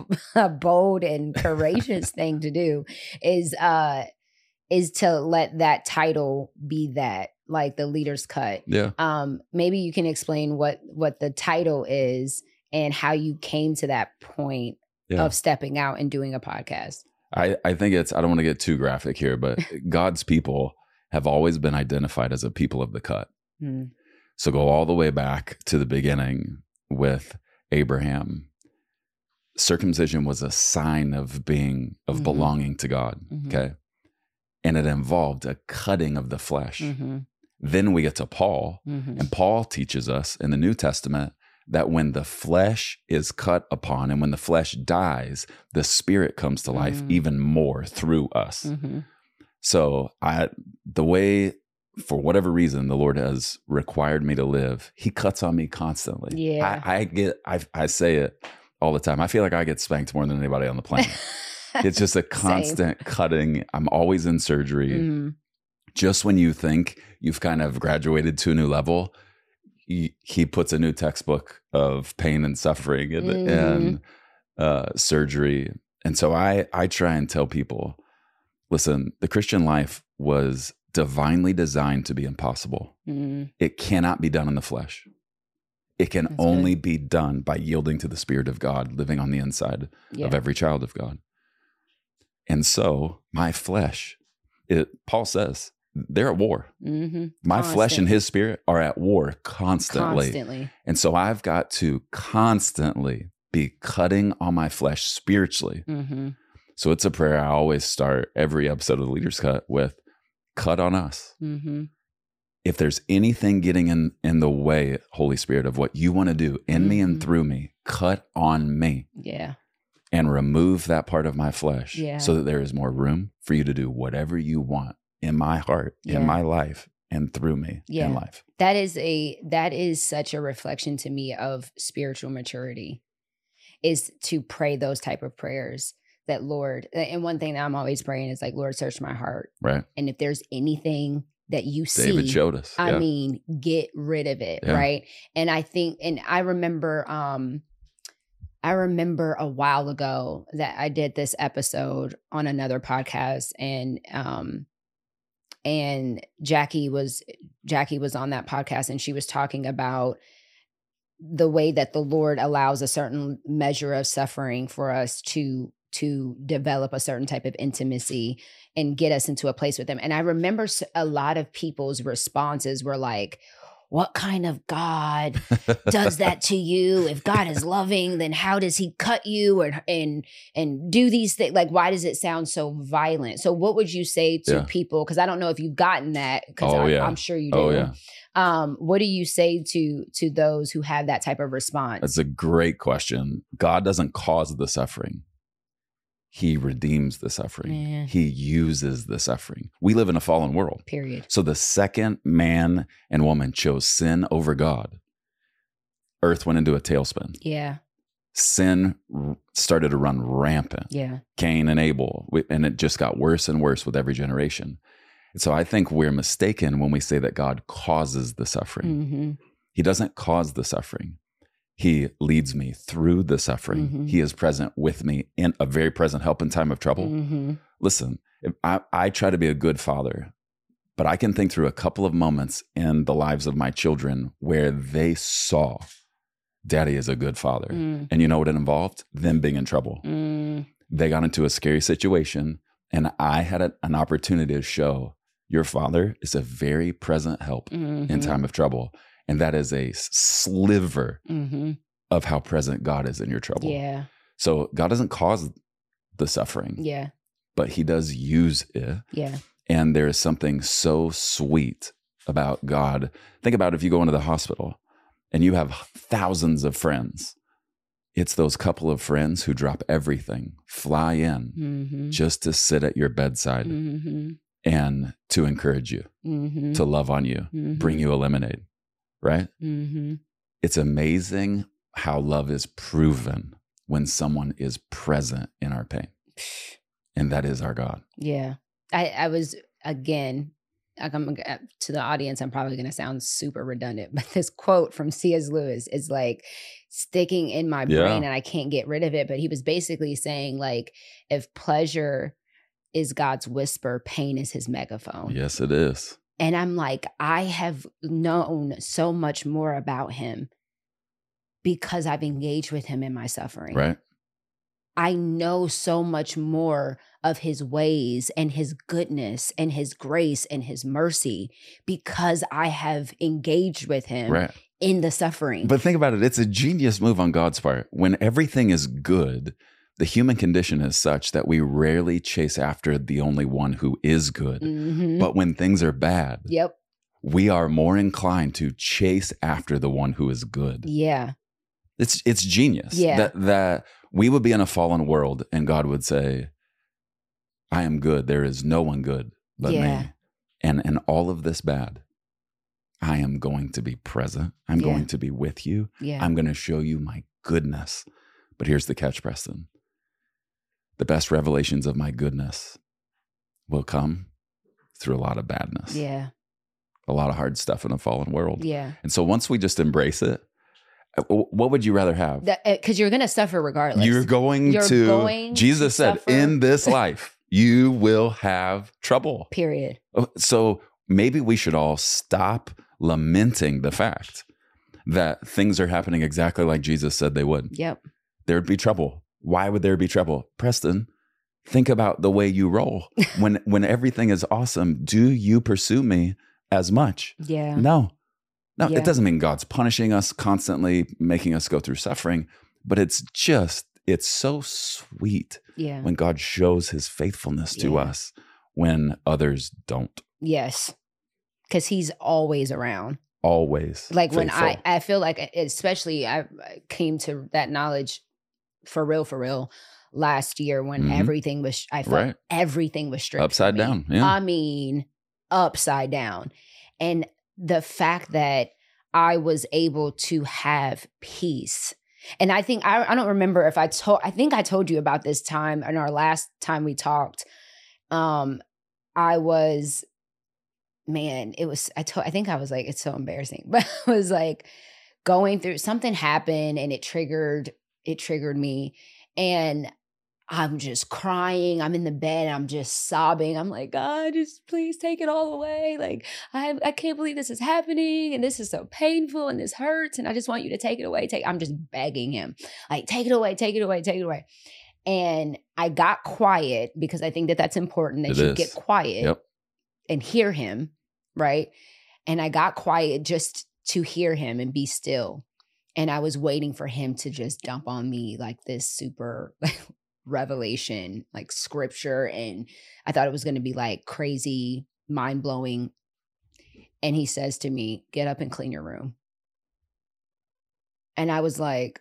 C: a bold and courageous thing to do is uh is to let that title be that, like the Leader's Cut.
B: Yeah.
C: Um maybe you can explain what what the title is and how you came to that point yeah. of stepping out and doing a podcast.
B: I, I think it's, I don't want to get too graphic here, but God's people have always been identified as a people of the cut. Mm. So go all the way back to the beginning with Abraham. Circumcision was a sign of being, of
A: Mhm.
B: belonging to God.
A: Mhm.
B: Okay. And it involved a cutting of the flesh.
A: Mm-hmm.
B: Then we get to Paul,
A: Mm-hmm.
B: and Paul teaches us in the New Testament that when the flesh is cut upon and when the flesh dies, the spirit comes to life
A: Mm.
B: even more through us.
A: Mm-hmm.
B: So I, the way, for whatever reason, the Lord has required me to live, he cuts on me constantly.
A: Yeah.
B: I, I get, I, I say it all the time. I feel like I get spanked more than anybody on the planet. It's just a constant cutting. I'm always in surgery.
A: Mm-hmm.
B: Just when you think you've kind of graduated to a new level, he, he puts a new textbook of pain and suffering and,
A: Mm-hmm.
B: and uh, surgery. And so I, I try and tell people, listen, the Christian life was divinely designed to be impossible.
A: Mm-hmm.
B: It cannot be done in the flesh. It can
A: That's
B: only
A: good.
B: be done by yielding to the Spirit of God living on the inside
A: Yeah.
B: of every child of God. And so my flesh, it, Paul says, they're at war.
A: Mm-hmm.
B: My flesh and
A: Constantly.
B: his spirit are at war constantly.
A: Constantly.
B: And so I've got to constantly be cutting on my flesh spiritually.
A: Mm-hmm.
B: So it's a prayer I always start every episode of the Leaders Cut with, cut on us.
A: Mm-hmm.
B: If there's anything getting in, in the way, Holy Spirit, of what you want to do in me and
A: Mhm.
B: through me, cut on me
A: Yeah.
B: and remove that part of my flesh
A: Yeah.
B: so that there is more room for you to do whatever you want in my heart,
A: Yeah.
B: in my life, and through me
A: Yeah.
B: in life.
A: That is a that is such a reflection to me of spiritual maturity, is to pray those type of prayers that Lord, and one thing that I'm always praying is like, Lord, search my heart.
B: Right.
A: And if there's anything that you
B: David
A: see,
B: showed us.
A: I
B: yeah.
A: mean, get rid of it.
B: Yeah.
A: Right. And I think, and I remember, um, I remember a while ago that I did this episode on another podcast, and, um, and Jackie was, Jackie was on that podcast, and she was talking about the way that the Lord allows a certain measure of suffering for us to to develop a certain type of intimacy and get us into a place with him. And I remember s- a lot of people's responses were like, what kind of God does that to you? If God is loving, then how does he cut you and and and do these things? Like, why does it sound so violent? So what would you say to
B: Yeah.
A: people? Because I don't know if you've gotten that, because
B: Oh, yeah.
A: I'm sure you do.
B: Oh, yeah.
A: Um, what do you say to to those who have that type of response?
B: That's a great question. God doesn't cause the suffering. He redeems the suffering.
A: Yeah.
B: He uses the suffering. We live in a fallen world.
A: Period.
B: So the second man and woman chose sin over God, earth went into a tailspin.
A: Yeah.
B: Sin r- started to run rampant.
A: Yeah.
B: Cain and Abel, we- and it just got worse and worse with every generation. And so I think we're mistaken when we say that God causes the suffering.
A: Mm-hmm.
B: He doesn't cause the suffering. He leads me through the suffering.
A: Mhm.
B: He is present with me in a very present help in time of trouble.
A: Mm-hmm.
B: Listen, if I, I try to be a good father, but I can think through a couple of moments in the lives of my children where they saw daddy is a good father.
A: Mm.
B: And you know what it involved? Them being in trouble.
A: Mm.
B: They got into a scary situation, and I had a, an opportunity to show your father is a very present help
A: Mhm.
B: in time of trouble. And that is a sliver
A: Mm-hmm.
B: of how present God is in your trouble.
A: Yeah.
B: So God doesn't cause the suffering,
A: Yeah.
B: but he does use it.
A: Yeah.
B: And there is something so sweet about God. Think about if you go into the hospital and you have thousands of friends. It's those couple of friends who drop everything, fly in
A: Mm-hmm.
B: just to sit at your bedside
A: Mm-hmm.
B: and to encourage you,
A: Mm-hmm.
B: to love on you,
A: Mhm.
B: bring you a lemonade, right?
A: Mm-hmm.
B: It's amazing how love is proven when someone is present in our pain. And that is our God.
A: Yeah. I, I was, again, like I'm to the audience, I'm probably going to sound super redundant, but this quote from C S. Lewis is like sticking in my
B: Yeah.
A: brain and I can't get rid of it. But he was basically saying, like, if pleasure is God's whisper, pain is his megaphone.
B: Yes, it is.
A: And I'm like, I have known so much more about him because I've engaged with him in my suffering.
B: Right?
A: I know so much more of his ways and his goodness and his grace and his mercy because I have engaged with him
B: Right.
A: in the suffering.
B: But think about it. It's a genius move on God's part. When everything is good, the human condition is such that we rarely chase after the only one who is good.
A: Mhm.
B: But when things are bad,
A: Yep.
B: we are more inclined to chase after the one who is good.
A: Yeah.
B: It's it's genius.
A: Yeah.
B: That that we would be in a fallen world and God would say, I am good. There is no one good but
A: Yeah.
B: me. And and all of this bad, I am going to be present. I'm
A: Yeah.
B: going to be with you.
A: Yeah.
B: I'm going to show you my goodness. But here's the catch, Preston. The best revelations of my goodness will come through a lot of badness,
A: Yeah.
B: a lot of hard stuff in a fallen world.
A: Yeah.
B: And so once we just embrace it, uh, what would you rather have?
A: Because you're going to suffer regardless.
B: You're going
A: You're
B: to,
A: going
B: Jesus
A: to
B: said,
A: suffer.
B: in this life, you will have trouble.
A: Period.
B: So maybe we should all stop lamenting the fact that things are happening exactly like Jesus said they would.
A: Yep.
B: There'd be trouble. Why would there be trouble? Preston, think about the way you roll. When when everything is awesome, do you pursue me as much?
A: Yeah.
B: No. No,
A: Yeah.
B: it doesn't mean God's punishing us constantly, making us go through suffering, but it's just, it's so sweet
A: Yeah.
B: when God shows his faithfulness to
A: Yeah.
B: us when others don't.
A: Yes. Because he's always around.
B: Always.
A: Like when I,
B: faithful.
A: I feel like, especially I I came to that knowledge for real, for real last year when
B: Mhm.
A: everything was, I felt
B: Right.
A: everything was stripped.
B: Upside
A: from me.
B: down. Yeah.
A: I mean, upside down. And the fact that I was able to have peace. And I think, I, I don't remember if I told, I think I told you about this time in our last time we talked. Um, I was, man, it was, I told, I think I was like, it's so embarrassing, but I was like going through, something happened and it triggered, it triggered me. And I'm just crying. I'm in the bed. I'm just sobbing. I'm like, God, just please take it all away. Like, I I can't believe this is happening. And this is so painful and this hurts. And I just want you to take it away. Take, I'm just begging him, like, take it away, take it away, take it away. And I got quiet because I think that that's important that
B: It
A: you
B: is.
A: get quiet
B: Yep.
A: and hear him. Right. And I got quiet just to hear him and be still. And I was waiting for him to just dump on me like this super revelation, like scripture. And I thought it was going to be like crazy, mind blowing. And he says to me, get up and clean your room. And I was like,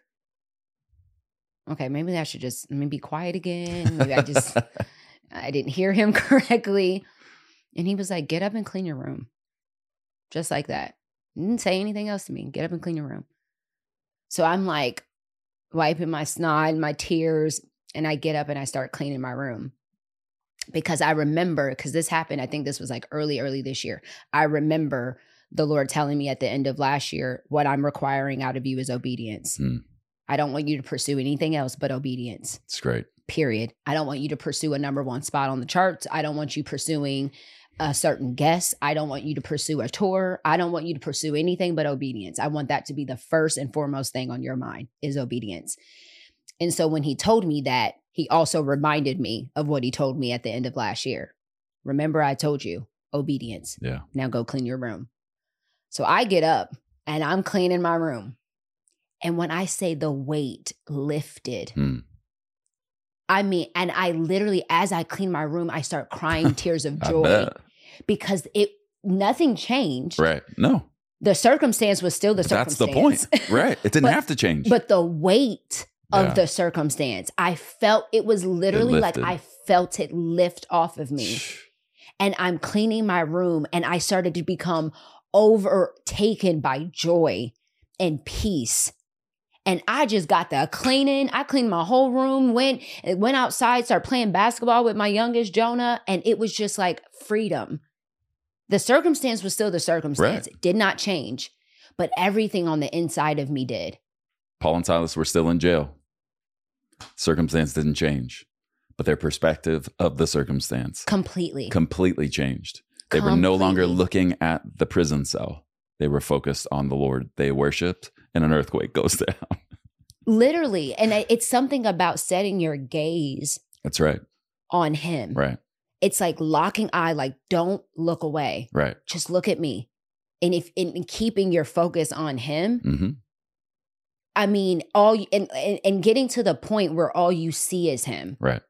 A: okay, maybe I should just, let me be quiet again. Maybe I just, I didn't hear him correctly. And he was like, get up and clean your room. Just like that. Didn't say anything else to me. Get up and clean your room. So I'm like wiping my snot and my tears. And I get up and I start cleaning my room. Because I remember, because this happened, I think this was like early, early this year. I remember the Lord telling me at the end of last year, what I'm requiring out of you is obedience.
B: Hmm.
A: I don't want you to pursue anything else but obedience.
B: It's great.
A: Period. I don't want you to pursue a number one spot on the charts. I don't want you pursuing a certain guest. I don't want you to pursue a tour. I don't want you to pursue anything but obedience. I want that to be the first and foremost thing on your mind is obedience. And so when he told me that, he also reminded me of what he told me at the end of last year. Remember, I told you, obedience.
B: Yeah.
A: Now go clean your room. So I get up and I'm cleaning my room. And when I say the weight lifted,
B: Hmm.
A: I mean, and I literally, as I clean my room, I start crying tears of
B: I
A: joy
B: bet.
A: because it, nothing changed.
B: Right. No.
A: The circumstance was still the
B: That's
A: circumstance.
B: the point. Right. It didn't
A: But-
B: have to change.
A: But the weight of
B: Yeah.
A: the circumstance, I felt it was literally like
B: lifted.
A: I felt it lift off of me. And I'm cleaning my room and I started to become overtaken by joy and peace. And I just got the cleaning. I cleaned my whole room, went went outside, started playing basketball with my youngest, Jonah. And it was just like freedom. The circumstance was still the circumstance.
B: Right.
A: It did not change. But everything on the inside of me did.
B: Paul and Silas were still in jail. Circumstance didn't change, but their perspective of the circumstance
A: Completely.
B: completely changed. They were no longer
A: Completely.
B: looking at the prison cell. They were focused on the Lord. They worshiped and an earthquake goes down.
A: Literally. And it's something about setting your gaze
B: That's right.
A: on him.
B: Right.
A: It's like locking eye, like don't look away.
B: Right.
A: Just look at me. And if in, in keeping your focus on him,
B: Mm-hmm.
A: I mean, all you, and, and and getting to the point where all you see is him.
B: Right.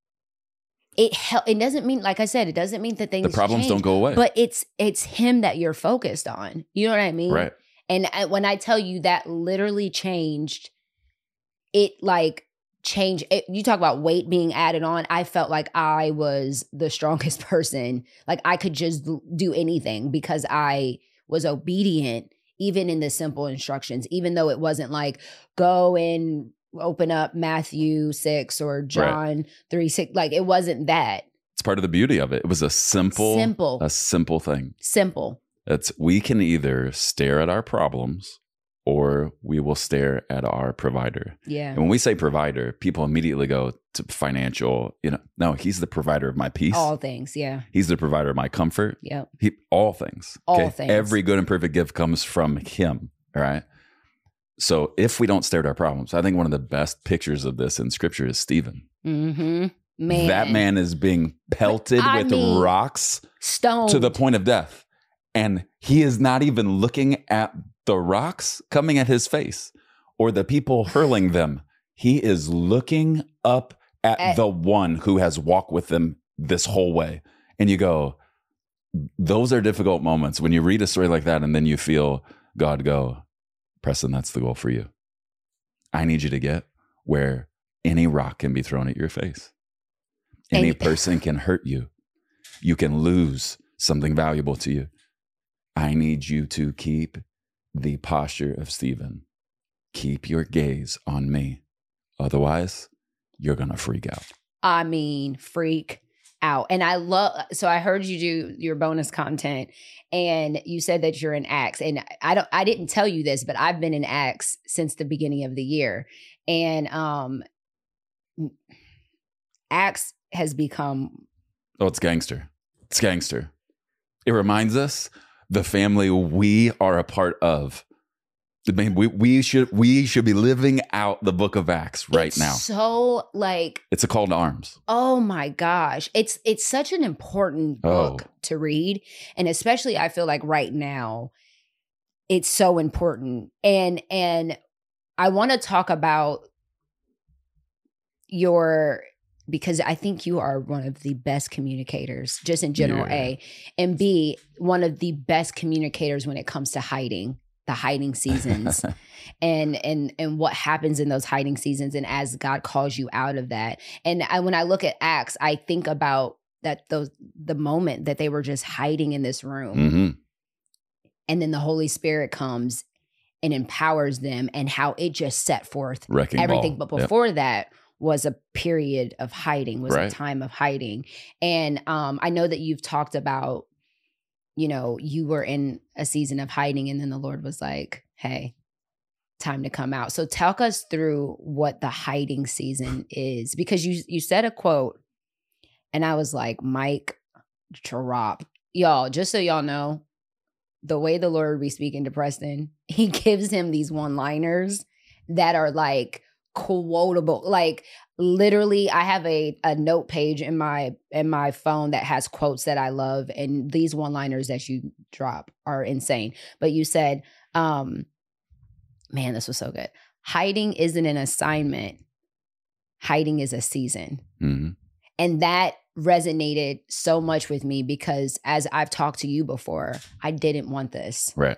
A: It hel- it doesn't mean, like I said, it doesn't mean that things
B: The problems
A: change,
B: don't go away.
A: but it's it's him that you're focused on. You know what I mean?
B: Right.
A: And I, when I tell you that literally changed, it like changed. It, you talk about weight being added on. I felt like I was the strongest person. Like I could just do anything because I was obedient, even in the simple instructions, even though it wasn't like go and open up Matthew six or John right. three, six. Like it wasn't that.
B: It's part of the beauty of it. It was a simple,
A: simple,
B: a simple thing.
A: Simple.
B: It's we can either stare at our problems or we will stare at our provider.
A: Yeah.
B: And when we say provider, people immediately go to financial, you know, no, he's the provider of my peace.
A: All things. Yeah.
B: He's the provider of my comfort.
A: Yep.
B: He, all things.
A: All
B: okay?
A: things.
B: Every good and perfect gift comes from him. All right. So if we don't stare at our problems, I think one of the best pictures of this in scripture is Stephen.
A: Mm-hmm. Man.
B: That man is being pelted
A: I
B: with
A: mean,
B: rocks
A: stoned
B: to the point of death. And he is not even looking at the rocks coming at his face or the people hurling them. He is looking up at, at the one who has walked with them this whole way. And you go, those are difficult moments when you read a story like that and then you feel God go, Preston, that's the goal for you. I need you to get where any rock can be thrown at your face. Any and, person can hurt you. You can lose something valuable to you. I need you to keep the posture of Stephen. Keep your gaze on me. Otherwise, you're going to freak out.
A: I mean, freak out. And I love, so I heard you do your bonus content and you said that you're in Acts. And I don't, I didn't tell you this, but I've been in Acts since the beginning of the year. And um, Acts has become.
B: Oh, it's gangster. It's gangster. It reminds us the family we are a part of. We, we should we should be living out the book of Acts right
A: it's
B: now.
A: So like
B: it's a call to arms.
A: Oh my gosh. It's it's such an important book oh. to read. And especially I feel like right now, it's so important. And and I want to talk about your, because I think you are one of the best communicators, just in general, yeah. A, and B, one of the best communicators when it comes to hiding. The hiding seasons and and and what happens in those hiding seasons and as God calls you out of that. And I, when I look at Acts, I think about that those the moment that they were just hiding in this room.
B: Mm-hmm.
A: And then the Holy Spirit comes and empowers them and how it just set forth
B: Wrecking
A: everything.
B: ball.
A: But before
B: yep.
A: that was a period of hiding, was
B: right.
A: a time of hiding. And um, I know that you've talked about, you know, you were in a season of hiding and then the Lord was like, hey, time to come out. So talk us through what the hiding season is, because you you said a quote and I was like, Mike, drop. Y'all, just so y'all know, the way the Lord be speaking to Preston, he gives him these one-liners that are like quotable. Like literally, I have a a note page in my in my phone that has quotes that I love, and these one-liners that you drop are insane. But you said, um, man, this was so good. Hiding isn't an assignment. Hiding is a season.
B: Mm-hmm.
A: And that resonated so much with me because as I've talked to you before, I didn't want this.
B: Right.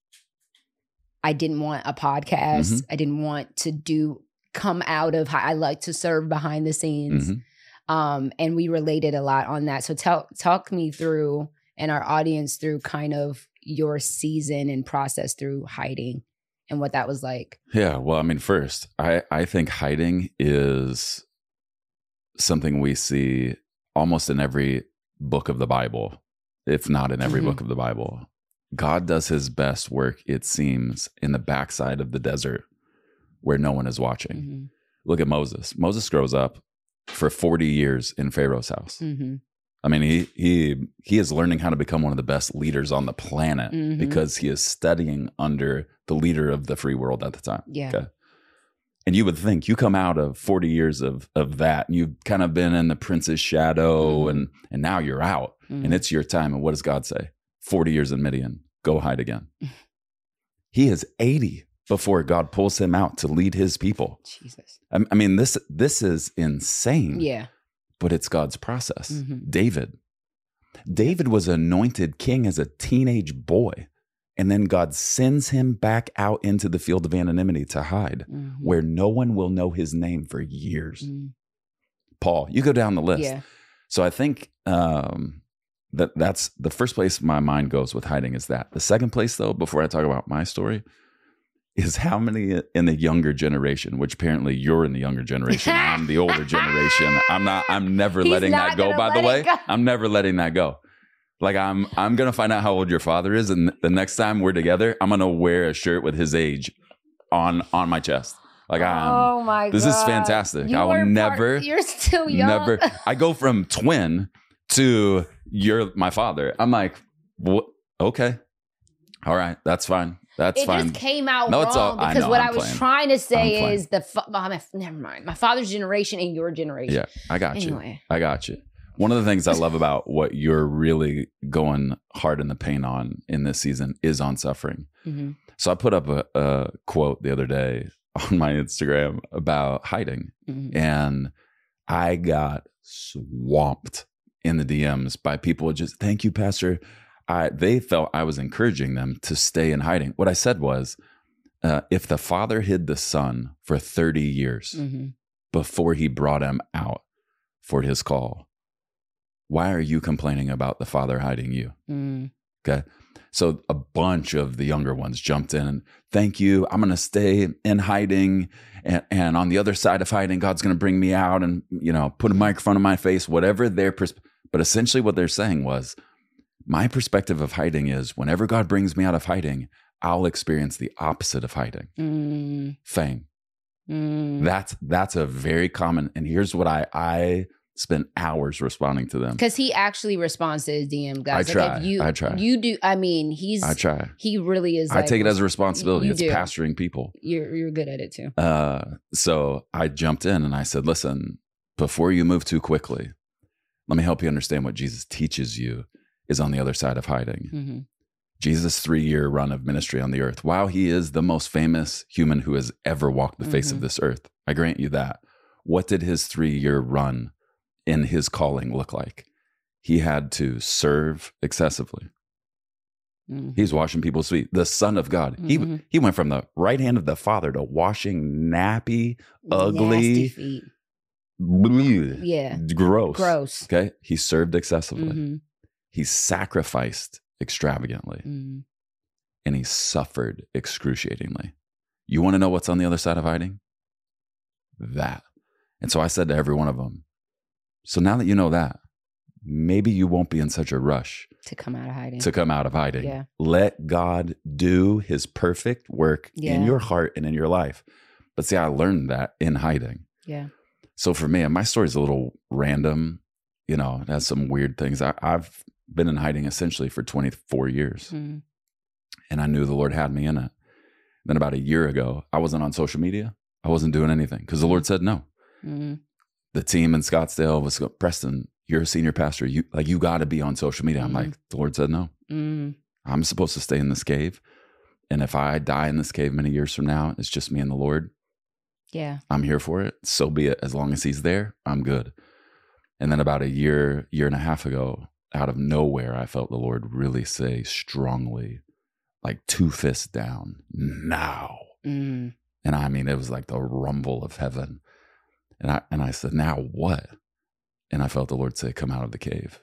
A: I didn't want a podcast. Mm-hmm. I didn't want to do come out of I like to serve behind the scenes.
B: Mm-hmm.
A: Um, and we related a lot on that. So tell talk me through and our audience through kind of your season and process through hiding and what that was like.
B: Yeah. Well, I mean, first, I, I think hiding is something we see almost in every book of the Bible, if not in every mm-hmm. book of the Bible. God does his best work, it seems, in the backside of the desert where no one is watching.
A: Mm-hmm.
B: Look at Moses. Moses grows up for forty years in Pharaoh's house.
A: Mm-hmm.
B: I mean, he he he is learning how to become one of the best leaders on the planet mm-hmm. because he is studying under the leader of the free world at the time.
A: Yeah.
B: Okay? And you would think you come out of forty years of of that, and you've kind of been in the prince's shadow, mm-hmm. and and now you're out, mm-hmm. and it's your time. And what does God say? forty years in Midian, go hide again. He is eighty before God pulls him out to lead his people.
A: Jesus.
B: I, I mean, this this is insane.
A: Yeah.
B: But it's God's process.
A: Mm-hmm.
B: David. David was anointed king as a teenage boy. And then God sends him back out into the field of anonymity to hide, mm-hmm. where no one will know his name for years. Mm. Paul, you go down the list.
A: Yeah.
B: So I think um, that that's the first place my mind goes with hiding is that. The second place, though, before I talk about my story, is how many in the younger generation, which apparently you're in the younger generation. I'm the older generation. I'm not, I'm never
A: He's
B: letting
A: not
B: that go, by the way.
A: Go.
B: I'm never letting that go. Like I'm, I'm going to find out how old your father is. And the next time we're together, I'm going to wear a shirt with his age on, on my chest. Like I'm,
A: oh my
B: this
A: God.
B: is fantastic.
A: You
B: I will never,
A: part, you're still young.
B: Never, I go from twin to you're my father. I'm like, what? Okay. All right. That's fine. That's
A: it
B: fine.
A: Just came out
B: no,
A: wrong
B: it's all,
A: because
B: I know,
A: what
B: I'm
A: I was
B: playing.
A: trying to say is the, fa- oh, my, never mind, my father's generation and your generation.
B: Yeah. I got
A: anyway.
B: you. I got you. One of the things I love about what you're really going hard in the paint on in this season is on suffering. Mm-hmm. So I put up a, a quote the other day on my Instagram about hiding, mm-hmm. and I got swamped in the D Ms by people just, thank you, Pastor. I, they felt I was encouraging them to stay in hiding. What I said was, uh, if the Father hid the Son for thirty years mm-hmm. before he brought him out for his call, why are you complaining about the Father hiding you? Mm. Okay. So a bunch of the younger ones jumped in and thank you. I'm going to stay in hiding. And, and on the other side of hiding, God's going to bring me out and, you know, put a microphone in my face, whatever their perspective. But essentially what they're saying was, my perspective of hiding is whenever God brings me out of hiding, I'll experience the opposite of hiding. Mm. Fame. Mm. That's, that's a very common, and here's what I, I, spent hours responding to them
A: because he actually responds to his D M guys.
B: I try.
A: Like if you,
B: I try.
A: You do. I mean, he's.
B: I try.
A: He really is.
B: I
A: like,
B: take it as a responsibility.
A: You
B: it's
A: do.
B: pastoring people.
A: You're you're good at it too.
B: Uh, so I jumped in and I said, "Listen, before you move too quickly, let me help you understand what Jesus teaches you is on the other side of hiding." Mm-hmm. Jesus' three-year run of ministry on the earth, while he is the most famous human who has ever walked the mm-hmm. face of this earth, I grant you that. What did his three-year run in his calling look like? He had to serve excessively. Mm-hmm. He's washing people's feet. The Son of God. Mm-hmm. He he went from the right hand of the Father to washing nappy, ugly,
A: feet.
B: Bleh,
A: yeah,
B: gross.
A: Gross.
B: Okay. He served excessively.
A: Mm-hmm.
B: He sacrificed extravagantly. Mm-hmm. And he suffered excruciatingly. You want to know what's on the other side of hiding? That. And so I said to every one of them, so now that you know that, maybe you won't be in such a rush
A: to come out of hiding.
B: To come out of hiding.
A: Yeah.
B: Let God do his perfect work
A: yeah.
B: in your heart and in your life. But see, I learned that in hiding.
A: Yeah.
B: So for me, and my story's a little random, you know, it has some weird things. I, I've been in hiding essentially for twenty-four years. Mm. And I knew the Lord had me in it. Then about a year ago, I wasn't on social media. I wasn't doing anything because the Lord said no. Mm. The team in Scottsdale was, Preston, you're a senior pastor. You like you got to be on social media. Mm. I'm like, the Lord said no. Mm. I'm supposed to stay in this cave. And if I die in this cave many years from now, it's just me and the Lord.
A: Yeah.
B: I'm here for it. So be it. As long as he's there, I'm good. And then about a year, year and a half ago, out of nowhere, I felt the Lord really say strongly, like two fists down, now. Mm. And I mean, it was like the rumble of heaven. And I and I said, now what? And I felt the Lord say, come out of the cave.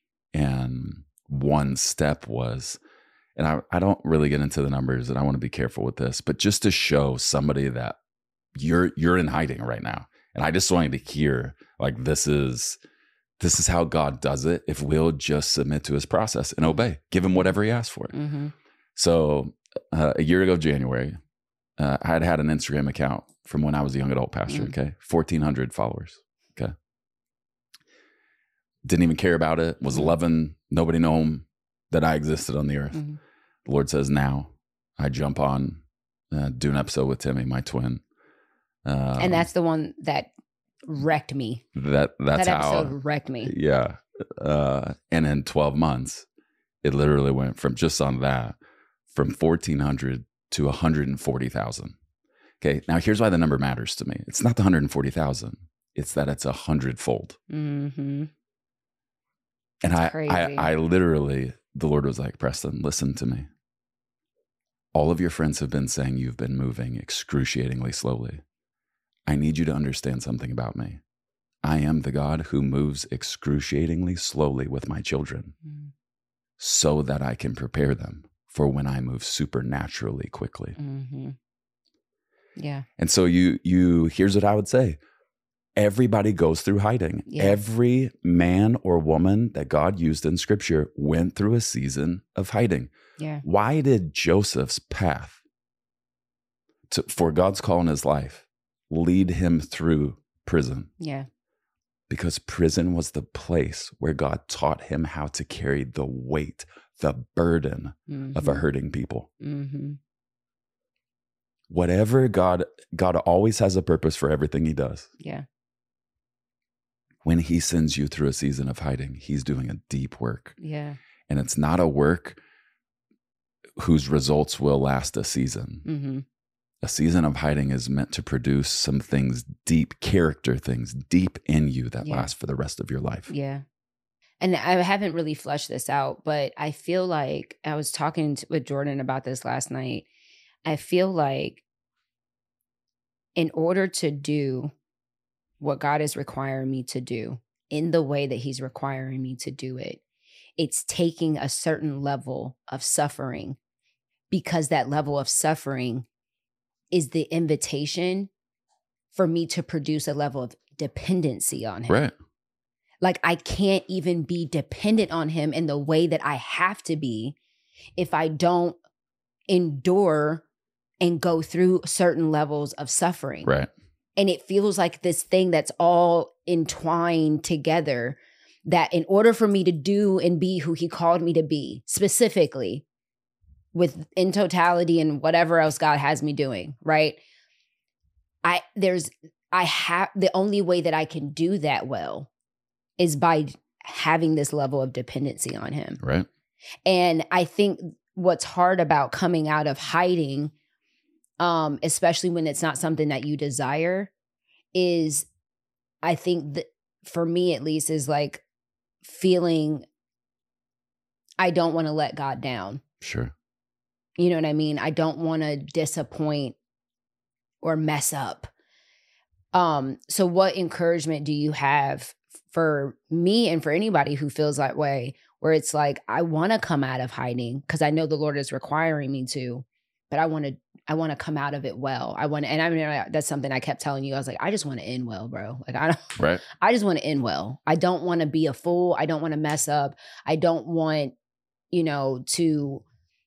B: And one step was, and I, I don't really get into the numbers, and I want to be careful with this, but just to show somebody that you're you're in hiding right now. And I just wanted to hear, like, this is this is how God does it if we'll just submit to his process and obey, give him whatever he asks for. Mm-hmm. So uh, a year ago, January, uh, I had had an Instagram account from when I was a young adult pastor, mm-hmm. okay? fourteen hundred followers, okay? Didn't even care about it, was loving, nobody known that I existed on the earth. Mm-hmm. The Lord says, now I jump on, uh, do an episode with Timmy, my twin. Um,
A: and that's the one that wrecked me.
B: That that's
A: that
B: how
A: episode wrecked me.
B: Yeah. Uh, and in twelve months, it literally went from just on that from fourteen hundred to one hundred forty thousand. Okay. Now here's why the number matters to me. It's not the one hundred forty thousand. It's that it's a hundredfold.
A: Mm-hmm.
B: And I,
A: crazy.
B: I, I literally, the Lord was like, Preston, listen to me. All of your friends have been saying you've been moving excruciatingly slowly. I need you to understand something about me. I am the God who moves excruciatingly slowly with my children mm-hmm. so that I can prepare them for when I move supernaturally quickly.
A: Mm-hmm. Yeah.
B: And so you, you, here's what I would say. Everybody goes through hiding. Yeah. Every man or woman that God used in scripture went through a season of hiding.
A: Yeah.
B: Why did Joseph's path to, for God's call in his life lead him through prison?
A: Yeah.
B: Because prison was the place where God taught him how to carry the weight, the burden mm-hmm. of a hurting people.
A: Mm-hmm.
B: Whatever God, God always has a purpose for everything he does.
A: Yeah.
B: When he sends you through a season of hiding, he's doing a deep work.
A: Yeah.
B: And it's not a work whose results will last a season.
A: Mm-hmm.
B: A season of hiding is meant to produce some things, deep character things, deep in you that
A: yeah.
B: last for the rest of your life.
A: Yeah. And I haven't really fleshed this out, but I feel like I was talking to, with Jordan about this last night. I feel like in order to do what God is requiring me to do in the way that he's requiring me to do it, it's taking a certain level of suffering, because that level of suffering is the invitation for me to produce a level of dependency on him.
B: Right.
A: Like I can't even be dependent on him in the way that I have to be if I don't endure and go through certain levels of suffering.
B: Right.
A: And it feels like this thing that's all entwined together, that in order for me to do and be who he called me to be, specifically with in totality and whatever else God has me doing, right? I there's I have the only way that I can do that well is by having this level of dependency on him.
B: Right.
A: And I think what's hard about coming out of hiding, um, especially when it's not something that you desire, is I think that for me at least is like feeling I don't want to let God down.
B: Sure.
A: You know what I mean? I don't want to disappoint or mess up. Um, so what encouragement do you have for me and for anybody who feels that way, where it's like, I want to come out of hiding because I know the Lord is requiring me to, but I want to, I want to come out of it well. I want to, and I mean, that's something I kept telling you. I was like, I just want to end well, bro. Like, I don't,
B: right.
A: I just want to end well. I don't want to be a fool. I don't want to mess up. I don't want, you know, to,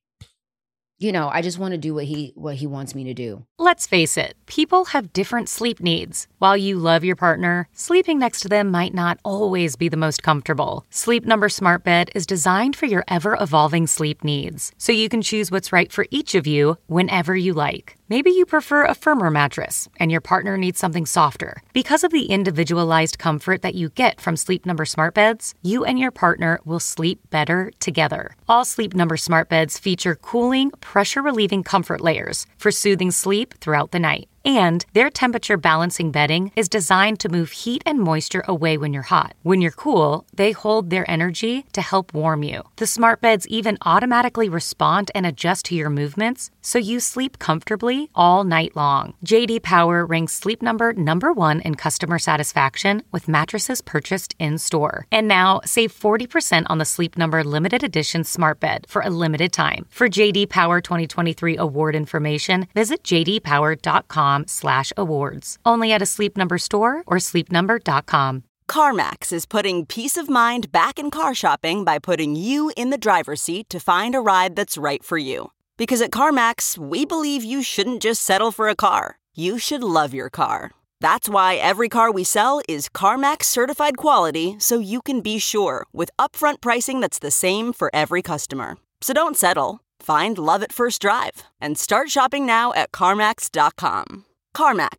A: you know, I just want to do what he what he wants me to do.
D: Let's face it, people have different sleep needs. While you love your partner, sleeping next to them might not always be the most comfortable. Sleep Number Smart Bed is designed for your ever-evolving sleep needs, so you can choose what's right for each of you whenever you like. Maybe you prefer a firmer mattress and your partner needs something softer. Because of the individualized comfort that you get from Sleep Number Smart Beds, you and your partner will sleep better together. All Sleep Number Smart Beds feature cooling, pressure-relieving comfort layers for soothing sleep throughout the night. And their temperature balancing bedding is designed to move heat and moisture away when you're hot. When you're cool, they hold their energy to help warm you. The smart beds even automatically respond and adjust to your movements, so you sleep comfortably all night long. J D Power ranks Sleep Number number one in customer satisfaction with mattresses purchased in-store. And now, save forty percent on the Sleep Number limited edition smart bed for a limited time. For J D Power twenty twenty-three award information, visit j d power dot com slash awards. Only at a Sleep Number store or sleep number dot com.
E: CarMax is putting peace of mind back in car shopping by putting you in the driver's seat to find a ride that's right for you. Because at CarMax, we believe you shouldn't just settle for a car. You should love your car. That's why every car we sell is CarMax certified quality, so you can be sure with upfront pricing that's the same for every customer. So don't settle. Find love at first drive and start shopping now at CarMax dot com. CarMax,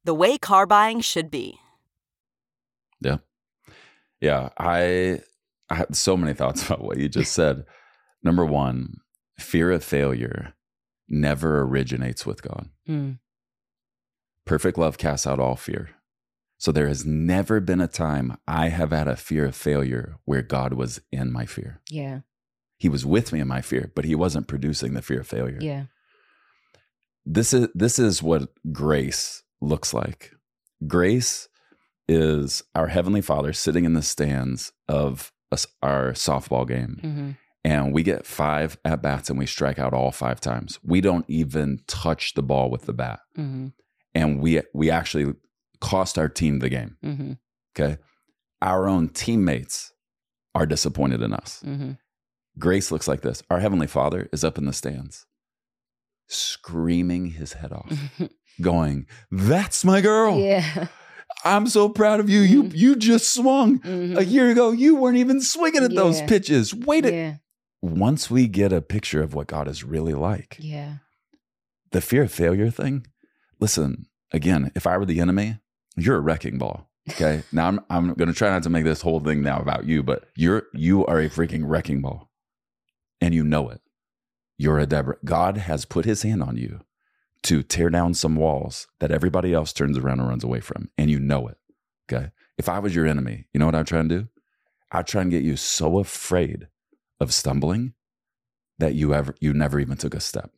E: the way car buying should be.
B: Yeah. Yeah. I, I had so many thoughts about what you just said. Number one, fear of failure never originates with God.
A: Mm.
B: Perfect love casts out all fear. So there has never been a time I have had a fear of failure where God was in my fear.
A: Yeah.
B: He was with me in my fear, but he wasn't producing the fear of failure.
A: Yeah.
B: This is this is what grace looks like. Grace is our Heavenly Father sitting in the stands of a, our softball game.
A: Mm-hmm.
B: And we get five at bats and we strike out all five times. We don't even touch the ball with the bat.
A: Mm-hmm.
B: And we we actually cost our team the game.
A: Mm-hmm.
B: Okay. Our own teammates are disappointed in us.
A: Mm-hmm.
B: Grace looks like this. Our Heavenly Father is up in the stands, screaming his head off, going, "That's my girl.
A: Yeah.
B: I'm so proud of you. You
A: Mhm.
B: you just swung.
A: Mm-hmm.
B: A year ago, you weren't even swinging at those
A: Yeah.
B: pitches. Wait a
A: Yeah.
B: Once we get a picture of what God is really like,
A: Yeah.
B: the fear of failure thing, listen, again, if I were the enemy, you're a wrecking ball. Okay. Now I'm I'm gonna try not to make this whole thing now about you, but you're you are a freaking wrecking ball. And you know it. You're a Deborah. God has put his hand on you to tear down some walls that everybody else turns around and runs away from. And you know it. Okay. If I was your enemy, you know what I'd try and do? I'd try and get you so afraid of stumbling that you ever you never even took a step.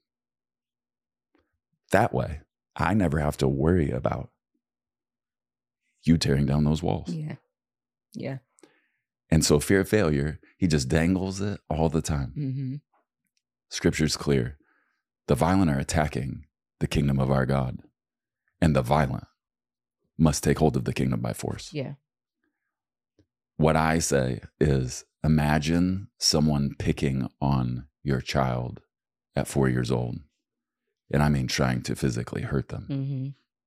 B: That way, I never have to worry about you tearing down those walls.
A: Yeah. Yeah.
B: And so fear of failure, he just dangles it all the time.
A: Mm-hmm.
B: Scripture's clear. The violent are attacking the kingdom of our God, and the violent must take hold of the kingdom by force.
A: Yeah.
B: What I say is, imagine someone picking on your child at four years old, and I mean trying to physically hurt them.
A: Mm-hmm.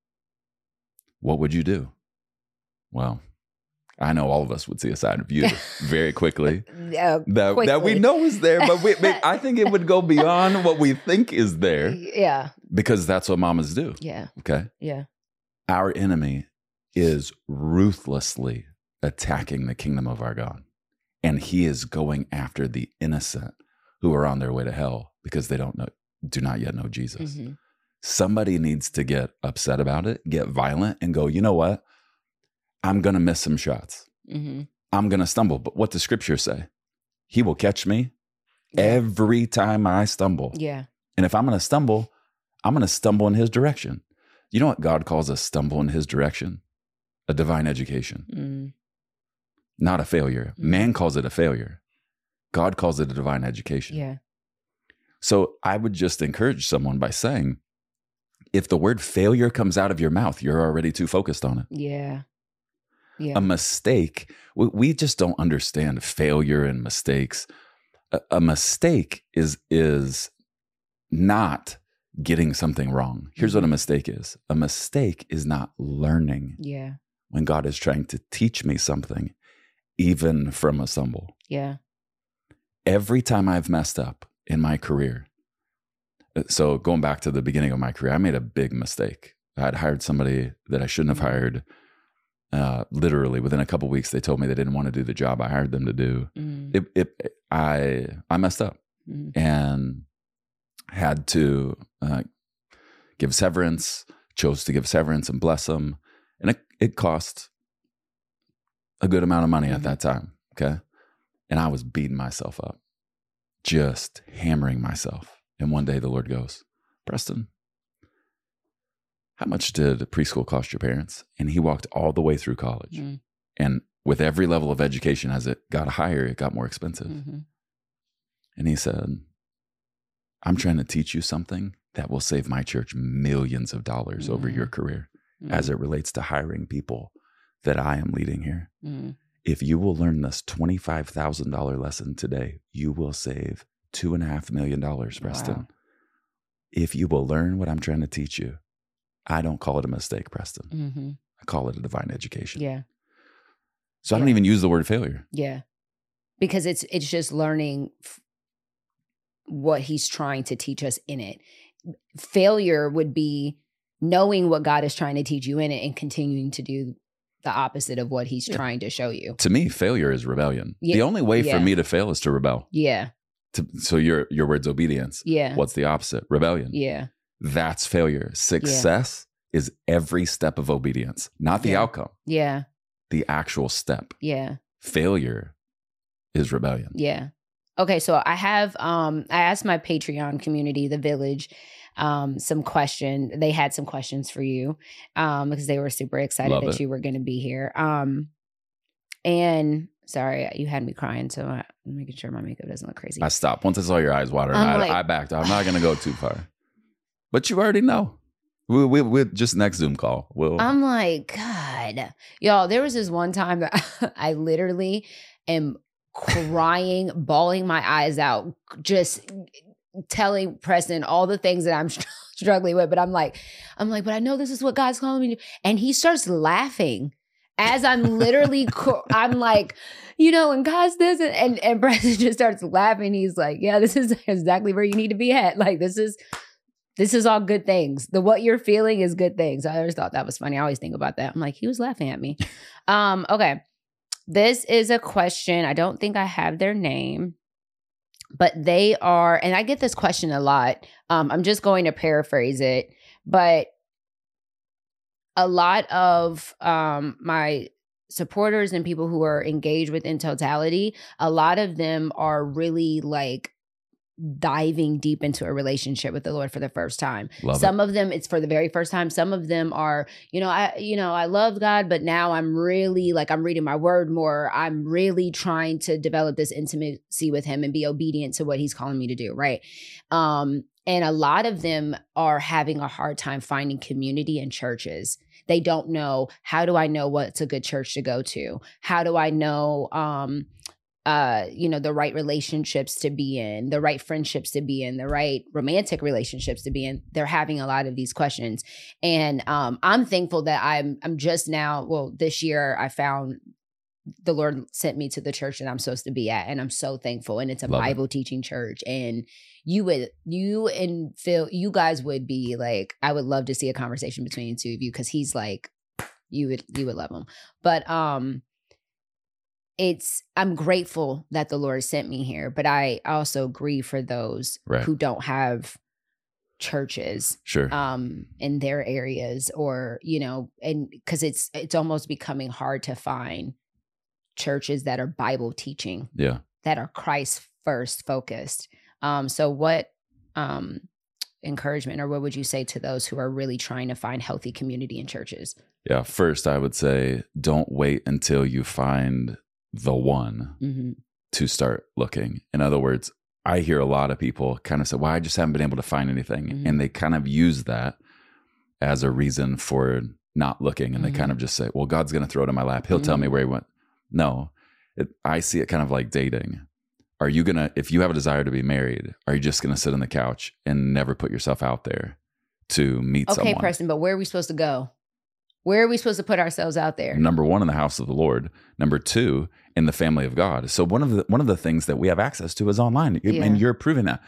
B: What would you do? Well, I know all of us would see a side of you very quickly.
A: Uh,
B: That,
A: quickly.
B: that we know is there, but we, we- I think it would go beyond what we think is there,
A: Yeah.
B: because that's what mamas do.
A: Yeah.
B: Okay.
A: Yeah.
B: Our enemy is ruthlessly attacking the kingdom of our God. And he is going after the innocent who are on their way to hell because they don't know, do not yet know Jesus.
A: Mm-hmm.
B: Somebody needs to get upset about it, get violent, and go, you know what? I'm going to miss some shots.
A: Mm-hmm.
B: I'm going to stumble. But what does scripture say? He will catch me
A: Yeah.
B: every time I stumble.
A: Yeah.
B: And if I'm going to stumble, I'm going to stumble in his direction. You know what God calls a stumble in his direction? A divine education,
A: Mm.
B: not a failure.
A: Mm.
B: Man calls it a failure. God calls it a divine education.
A: Yeah.
B: So I would just encourage someone by saying, if the word failure comes out of your mouth, you're already too focused on it.
A: Yeah. Yeah.
B: A mistake, we, we just don't understand failure and mistakes. A, a mistake is is not getting something wrong. Here's what a mistake is. A mistake is not learning
A: Yeah.
B: when God is trying to teach me something, even from a stumble.
A: Yeah.
B: Every time I've messed up in my career, so going back to the beginning of my career, I made a big mistake. I had hired somebody that I shouldn't have hired. Uh, literally within a couple of weeks, they told me they didn't want to do the job I hired them to do.
A: Mm.
B: It, it, I, I messed up
A: Mm.
B: and had to uh, give severance. Chose to give severance and bless them, and it, it cost a good amount of money
A: Mhm.
B: at that time. Okay, and I was beating myself up, just hammering myself. And one day the Lord goes, Preston, how much did preschool cost your parents? And he walked all the way through college.
A: Mm.
B: And with every level of education, as it got higher, it got more expensive.
A: Mm-hmm.
B: And he said, I'm trying to teach you something that will save my church millions of dollars over
A: Mm.
B: your career
A: Mm.
B: as it relates to hiring people that I am leading here.
A: Mm.
B: If you will learn this twenty-five thousand dollars lesson today, you will save two and a half million dollars, Preston.
A: Wow.
B: If you will learn what I'm trying to teach you, I don't call it a mistake, Preston.
A: Mm-hmm.
B: I call it a divine education.
A: Yeah.
B: So I don't
A: Yeah.
B: even use the word failure.
A: Yeah. Because it's it's just learning f- what he's trying to teach us in it. Failure would be knowing what God is trying to teach you in it and continuing to do the opposite of what he's
B: Yeah.
A: trying to show you.
B: To me, failure is rebellion.
A: Yeah.
B: The only way
A: Yeah.
B: for me to fail is to rebel.
A: Yeah.
B: To, so your your word's obedience.
A: Yeah.
B: What's the opposite? Rebellion.
A: Yeah.
B: That's failure. Success is every step of obedience, not the
A: Yeah.
B: outcome,
A: Yeah.
B: the actual step.
A: Yeah.
B: Failure is rebellion.
A: Yeah. Okay, so I have um I asked my Patreon community, the village, um some question. They had some questions for you um because they were super excited
B: Love
A: that
B: it.
A: you were going to be here. Um and sorry, you had me crying, so I, I'm making sure my makeup doesn't look crazy.
B: I stopped. Once I saw your eyes watering,
A: I'm
B: I,
A: like-
B: I backed. I'm not going to go too far. But you already know. We, we, we just next Zoom call. We'll,
A: I'm like, God, y'all, there was this one time that I literally am crying, bawling my eyes out, just telling Preston all the things that I'm str- struggling with. But I'm like, I'm like, but I know this is what God's calling me to do. And he starts laughing as I'm literally, cr- I'm like, you know, and God's this. And, and, and Preston just starts laughing. He's like, yeah, this is exactly where you need to be at. Like, this is, This is all good things. The what you're feeling is good things. I always thought that was funny. I always think about that. I'm like, he was laughing at me. Um, okay. This is a question. I don't think I have their name, but they are, and I get this question a lot. Um, I'm just going to paraphrase it, but a lot of um, my supporters and people who are engaged with In Totality, a lot of them are really like diving deep into a relationship with the Lord for the first time.
B: Love
A: Some of them, it's for the very first time. Some of them are, you know, I, you know, I love God, but now I'm really like, I'm reading my word more. I'm really trying to develop this intimacy with him and be obedient to what he's calling me to do. Right. Um, and a lot of them are having a hard time finding community in churches. They don't know, how do I know what's a good church to go to? How do I know, um, uh, you know, the right relationships to be in, the right friendships to be in, the right romantic relationships to be in? They're having a lot of these questions. And um, I'm thankful that I'm I'm just now, well, this year I found the Lord sent me to the church that I'm supposed to be at. And I'm so thankful. And it's a
B: Love it.
A: Bible teaching church. And you would, you and Phil, you guys would be like, I would love to see a conversation between the two of you, because he's like, you would, you would love him. But um, it's, I'm grateful that the Lord sent me here, but I also grieve for those
B: Right.
A: who don't have churches
B: Sure.
A: um in their areas, or, you know, and because it's it's almost becoming hard to find churches that are Bible teaching,
B: yeah.
A: that are Christ first focused. Um, so what um encouragement, or what would you say to those who are really trying to find healthy community in churches?
B: Yeah. First, I would say don't wait until you find the one
A: Mm-hmm.
B: to start looking. In other words, I hear a lot of people kind of say, well, I just haven't been able to find anything.
A: Mhm.
B: And they kind of use that as a reason for not looking. And
A: Mhm.
B: they kind of just say, well, God's going to throw it in my lap. He'll tell me
A: Mhm.
B: where he went. No, it, I see it kind of like dating. Are you going to, if you have a desire to be married, are you just going to sit on the couch and never put yourself out there to meet
A: Okay,
B: someone?
A: Preston, but where are we supposed to go? Where are we supposed to put ourselves out there?
B: Number one, in the house of the Lord. Number two, in the family of God. So one of the one of the things that we have access to is online,
A: Yeah.
B: and you're proving that.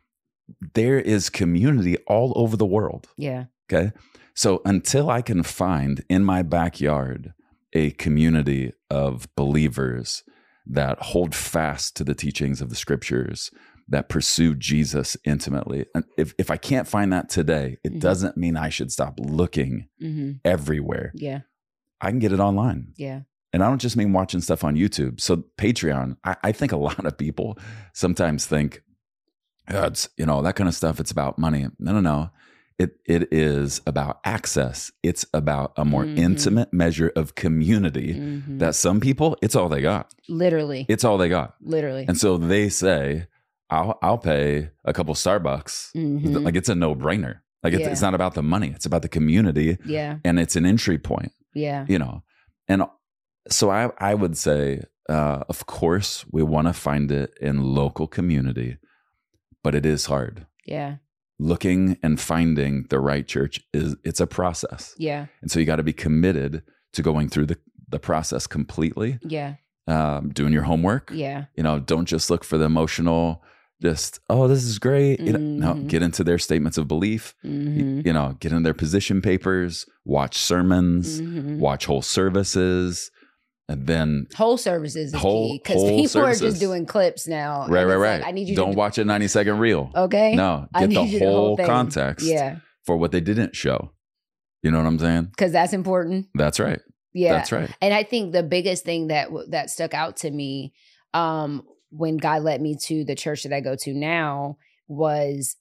B: There is community all over the world.
A: Yeah.
B: Okay, so until I can find in my backyard a community of believers that hold fast to the teachings of the Scriptures, that pursue Jesus intimately, and if if I can't find that today, it
A: Mhm.
B: doesn't mean I should stop looking
A: Mm-hmm.
B: everywhere.
A: Yeah.
B: I can get it online.
A: Yeah.
B: And I don't just mean watching stuff on YouTube. So Patreon, I, I think a lot of people sometimes think, oh, it's, you know, that kind of stuff, it's about money. No, no, no. It It is about access. It's about a more
A: Mhm.
B: intimate measure of community
A: Mhm.
B: that some people, it's all they got.
A: Literally.
B: It's all they got.
A: Literally.
B: And so they say, I'll, I'll pay a couple Starbucks.
A: Mhm.
B: Like it's a no brainer. Like it's,
A: Yeah.
B: it's not about the money. It's about the community,
A: Yeah.
B: and it's an entry point.
A: Yeah.
B: You know, and so I, I would say, uh, of course, we want to find it in local community, but it is hard.
A: Yeah.
B: Looking and finding the right church is it's a process,
A: Yeah.
B: and so you got to be committed to going through the the process completely,
A: Yeah.
B: um, doing your homework.
A: Yeah.
B: You know, don't just look for the emotional, just, oh, this is great. You know, no,
A: Mhm.
B: get into their statements of belief,
A: Mhm.
B: you know, get in their position papers, watch sermons,
A: Mhm.
B: watch whole services, and then
A: Whole services is
B: Whole-
A: key because
B: whole
A: people are
B: services.
A: just doing clips now.
B: right,
A: and
B: right,
A: it's
B: right.
A: like, I need you
B: Don't
A: to
B: watch a ninety second reel.
A: Okay.
B: No,
A: I
B: get
A: need
B: the
A: you to
B: whole
A: thing.
B: context
A: Yeah.
B: for what they didn't show. You know what I'm saying?
A: Because that's important.
B: That's right.
A: Yeah.
B: That's right.
A: And I think the biggest thing that w- that stuck out to me um, when God led me to the church that I go to now was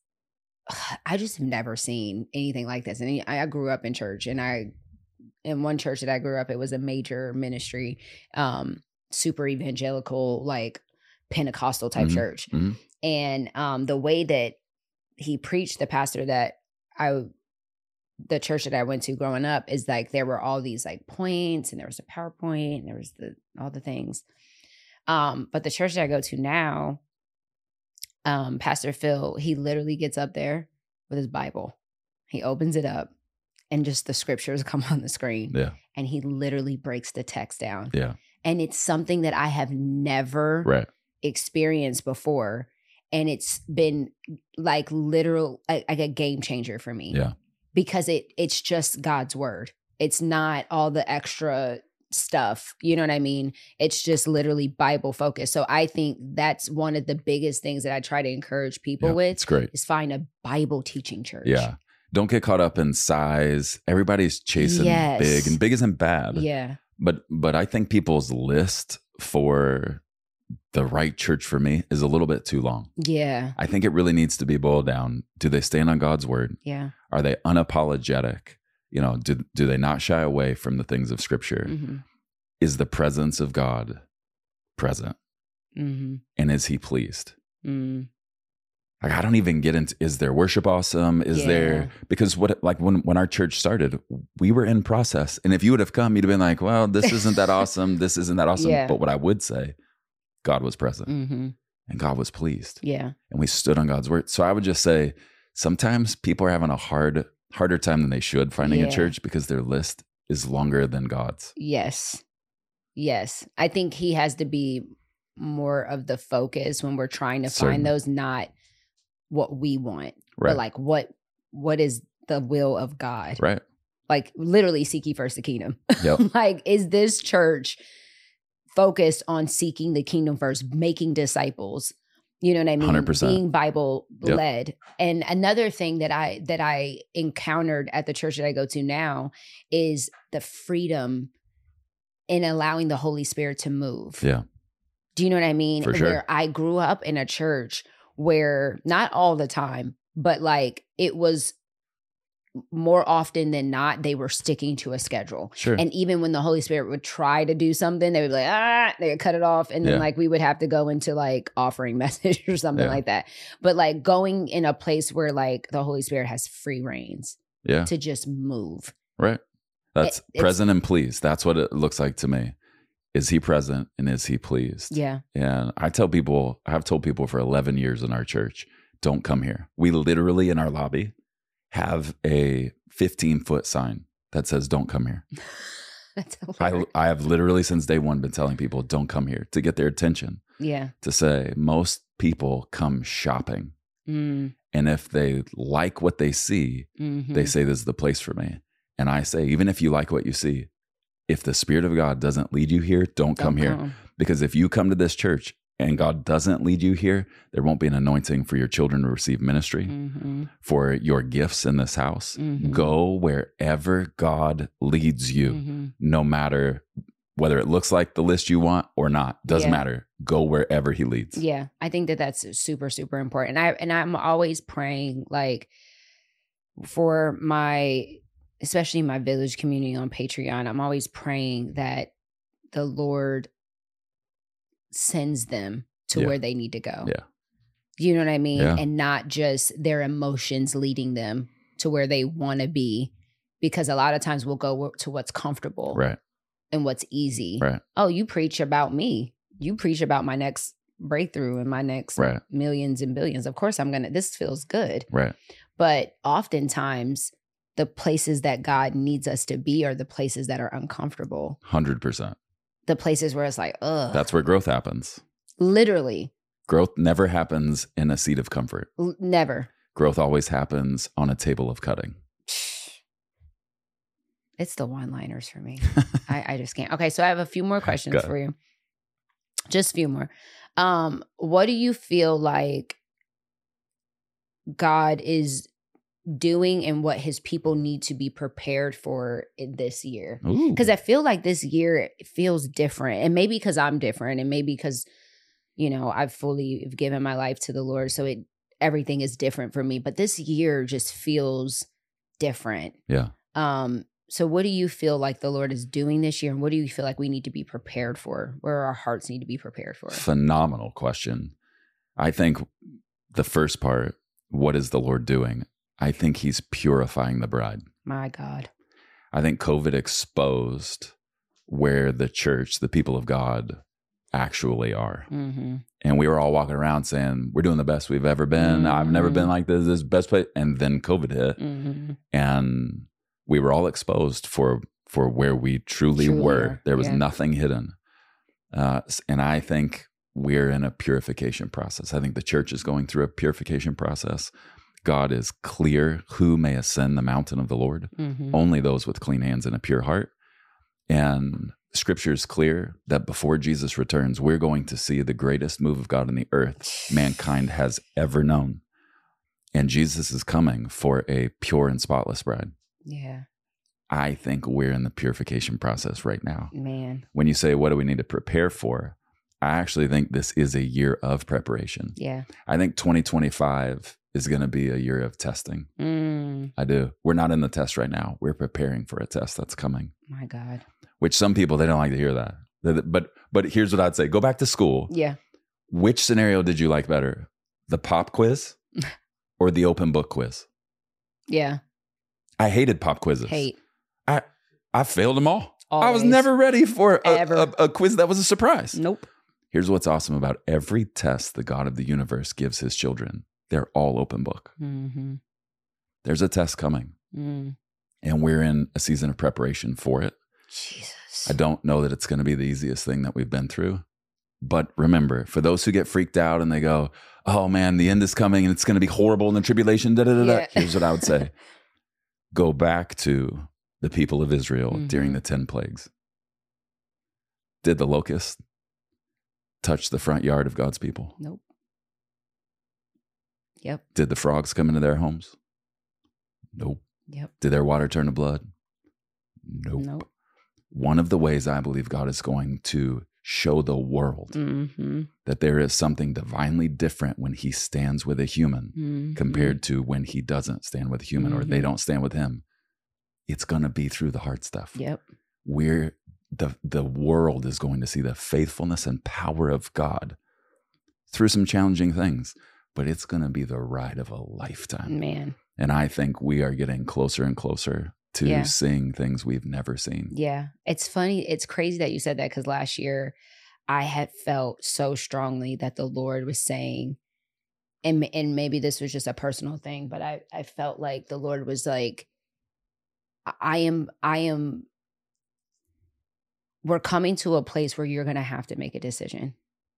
A: I just have never seen anything like this. And I, I grew up in church, and I in one church that I grew up, it was a major ministry, um, super evangelical, like Pentecostal type
B: Mhm.
A: church.
B: Mhm.
A: And um, the way that he preached, the pastor that I the church that I went to growing up, is like there were all these like points, and there was a PowerPoint, and there was the all the things. Um, but the church that I go to now, um, Pastor Phil, he literally gets up there with his Bible. He opens it up, and just the scriptures come on the screen.
B: Yeah.
A: And he literally breaks the text down.
B: Yeah.
A: And it's something that I have never
B: Right.
A: experienced before. And it's been like literal, like, like a game changer for me.
B: Yeah.
A: Because it it's just God's word. It's not all the extra stuff. You know what I mean? It's just literally Bible focused. So I think that's one of the biggest things that I try to encourage people
B: Yeah.
A: with
B: It's great.
A: is find a Bible teaching church.
B: Yeah. Don't get caught up in size. Everybody's chasing
A: Yes.
B: big, and big isn't bad.
A: Yeah.
B: But but I think people's list for the right church for me is a little bit too long.
A: Yeah.
B: I think it really needs to be boiled down. Do they stand on God's word?
A: Yeah.
B: Are they unapologetic? You know, do do they not shy away from the things of scripture?
A: Mm-hmm.
B: Is the presence of God present?
A: Mm-hmm.
B: And is he pleased?
A: Mm.
B: Like, I don't even get into, is their worship awesome? Is
A: Yeah.
B: there, because what, like when, when our church started, we were in process. And if you would have come, you'd have been like, well, this isn't that awesome. This isn't that awesome.
A: Yeah.
B: But what I would say, God was present
A: Mm-hmm.
B: and God was pleased,
A: Yeah.
B: and we stood on God's word. So I would just say, sometimes people are having a hard, harder time than they should finding
A: Yeah.
B: a church because their list is longer than God's.
A: Yes. Yes. I think he has to be more of the focus when we're trying to
B: Certainly.
A: find those, not what we want,
B: Right.
A: but like what what is the will of God?
B: Right.
A: Like literally seek ye first the kingdom.
B: Yep.
A: Like, is this church focused on seeking the kingdom first, making disciples? You know what I mean?
B: one hundred percent.
A: Being Bible
B: Yep.
A: led. And another thing that I that I encountered at the church that I go to now is the freedom in allowing the Holy Spirit to move.
B: Yeah.
A: Do you know what I mean?
B: For sure.
A: Where I grew up in a church where not all the time, but like it was more often than not, they were sticking to a schedule.
B: Sure.
A: And even when the Holy Spirit would try to do something, they would be like, ah, they would cut it off. And then
B: Yeah.
A: like we would have to go into like offering message or something
B: Yeah.
A: like that. But like going in a place where like the Holy Spirit has free reins
B: Yeah.
A: to just move.
B: Right. That's
A: It- it's-
B: present and pleased. That's what it looks like to me. Is he present and is he pleased?
A: Yeah.
B: And I tell people, I've told people for eleven years in our church, don't come here. We literally in our lobby have a fifteen foot sign that says, don't come here.
A: That's
B: I,
A: hilarious.
B: I have literally since day one been telling people, don't come here, to get their attention,
A: Yeah.
B: to say most people come shopping.
A: Mm,
B: And if they like what they see,
A: mhm.
B: they say, this is the place for me. And I say, even if you like what you see, if the Spirit of God doesn't lead you here, don't,
A: Don't
B: come here.
A: come.
B: Because if you come to this church and God doesn't lead you here, there won't be an anointing for your children to receive ministry,
A: Mhm.
B: for your gifts in this house.
A: Mhm.
B: Go wherever God leads you,
A: Mhm.
B: no matter whether it looks like the list you want or not. Doesn't
A: Yeah.
B: matter. Go wherever He leads.
A: Yeah, I think that that's super, super important. And I and I'm always praying like for my, especially my village community on Patreon. I'm always praying that the Lord sends them to
B: Yeah.
A: where they need to go.
B: Yeah.
A: You know what I mean?
B: Yeah.
A: And not just their emotions leading them to where they want to be, because a lot of times we'll go to what's comfortable
B: Right.
A: and what's easy.
B: Right.
A: Oh, you preach about me. You preach about my next breakthrough and my next
B: Right.
A: millions and billions. Of course, I'm going to, this feels good.
B: Right.
A: But oftentimes, the places that God needs us to be are the places that are uncomfortable.
B: one hundred percent.
A: The places where it's like, ugh.
B: That's where growth happens.
A: Literally.
B: Growth never happens in a seat of comfort.
A: L- never.
B: Growth always happens on a table of cutting.
A: It's the one-liners for me. I, I just can't. Okay, so I have a few more questions
B: Go.
A: for you. Just a few more. Um, what do you feel like God is doing and what his people need to be prepared for in this year?
B: Ooh.
A: Because I feel like this year feels different. And maybe because I'm different, and maybe because, you know, I've fully given my life to the Lord. So it everything is different for me. But this year just feels different.
B: Yeah.
A: Um, so what do you feel like the Lord is doing this year? And what do you feel like we need to be prepared for? Where our hearts need to be prepared for?
B: Phenomenal question. I think the first part, what is the Lord doing? I think he's purifying the bride.
A: My God.
B: I think COVID exposed where the church, the people of God, actually are.
A: Mm-hmm.
B: And we were all walking around saying, we're doing the best we've ever been.
A: Mm-hmm.
B: I've never been like this. This is the best place. And then COVID hit.
A: Mm-hmm.
B: And we were all exposed for for where we truly,
A: Truly
B: were.
A: are.
B: There was
A: Yeah.
B: nothing hidden. Uh, and I think we're in a purification process. I think the church is going through a purification process. God is clear who may ascend the mountain of the Lord.
A: Mm-hmm.
B: Only those with clean hands and a pure heart. And scripture is clear that before Jesus returns, we're going to see the greatest move of God on the earth mankind has ever known. And Jesus is coming for a pure and spotless bride.
A: Yeah,
B: I think we're in the purification process right now.
A: man.
B: When you say, what do we need to prepare for? I actually think this is a year of preparation.
A: Yeah.
B: I think twenty twenty-five is going to be a year of testing.
A: Mm,
B: I do. We're not in the test right now. We're preparing for a test that's coming,
A: my God.
B: which some people, they don't like to hear that. But, but here's what I'd say. Go back to school.
A: Yeah.
B: Which scenario did you like better? The pop quiz or the open book quiz?
A: Yeah.
B: I hated pop quizzes.
A: Hate.
B: I I failed them all.
A: Always.
B: I was never ready for a,
A: Ever.
B: a, a quiz that was a surprise.
A: Nope.
B: Here's what's awesome about every test the God of the universe gives his children. They're all open book.
A: Mm-hmm.
B: There's a test coming,
A: Mm.
B: and we're in a season of preparation for it.
A: Jesus.
B: I don't know that it's going to be the easiest thing that we've been through. But remember, for those who get freaked out and they go, oh man, the end is coming and it's going to be horrible in the tribulation, da, da, da, da.
A: Yeah.
B: Here's what I would say. Go back to the people of Israel
A: Mhm.
B: during the ten plagues. Did the locust touch the front yard of God's people?
A: Nope. Yep.
B: Did the frogs come into their homes? Nope.
A: Yep.
B: Did their water turn to blood? Nope.
A: Nope.
B: One of the ways I believe God is going to show the world
A: Mm-hmm.
B: that there is something divinely different when he stands with a human
A: Mm-hmm.
B: compared to when he doesn't stand with a human or they
A: Mhm.
B: don't stand with him. It's going to be through the hard stuff.
A: Yep.
B: We're the the world is going to see the faithfulness and power of God through some challenging things, but it's going to be the ride of a lifetime.
A: Man.
B: And I think we are getting closer and closer to
A: Yeah.
B: seeing things we've never seen.
A: Yeah. It's funny. It's crazy that you said that because last year I had felt so strongly that the Lord was saying, and, and maybe this was just a personal thing, but I, I felt like the Lord was like, I am, I am, we're coming to a place where you're going to have to make a decision.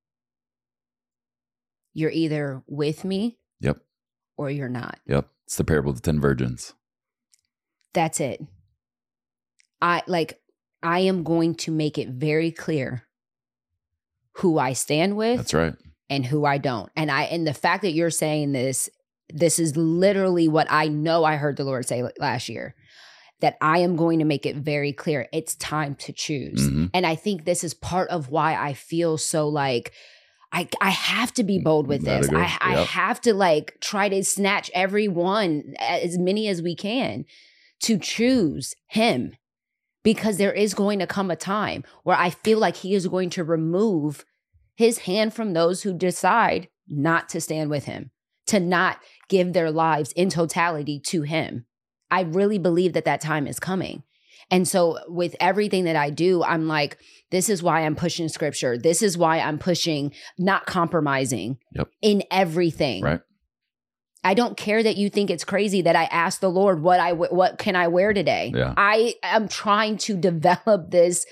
A: You're either with me
B: Yep.
A: or you're not.
B: Yep. It's the parable of the ten virgins.
A: That's it. I like, I am going to make it very clear who I stand with
B: That's right.
A: and who I don't. And I, and the fact that you're saying this, this is literally what I know I heard the Lord say last year, that I am going to make it very clear. It's time to choose.
B: Mhm.
A: And I think this is part of why I feel so like, I, I have to be bold with
B: Let
A: this.
B: it go.
A: I, I
B: Yep.
A: have to like try to snatch everyone, as many as we can, to choose him, because there is going to come a time where I feel like he is going to remove his hand from those who decide not to stand with him, to not give their lives in totality to him. I really believe that that time is coming. And so with everything that I do, I'm like, this is why I'm pushing scripture. This is why I'm pushing not compromising
B: Yep.
A: in everything.
B: Right.
A: I don't care that you think it's crazy that I asked the Lord what I what can I wear today.
B: Yeah.
A: I am trying to develop this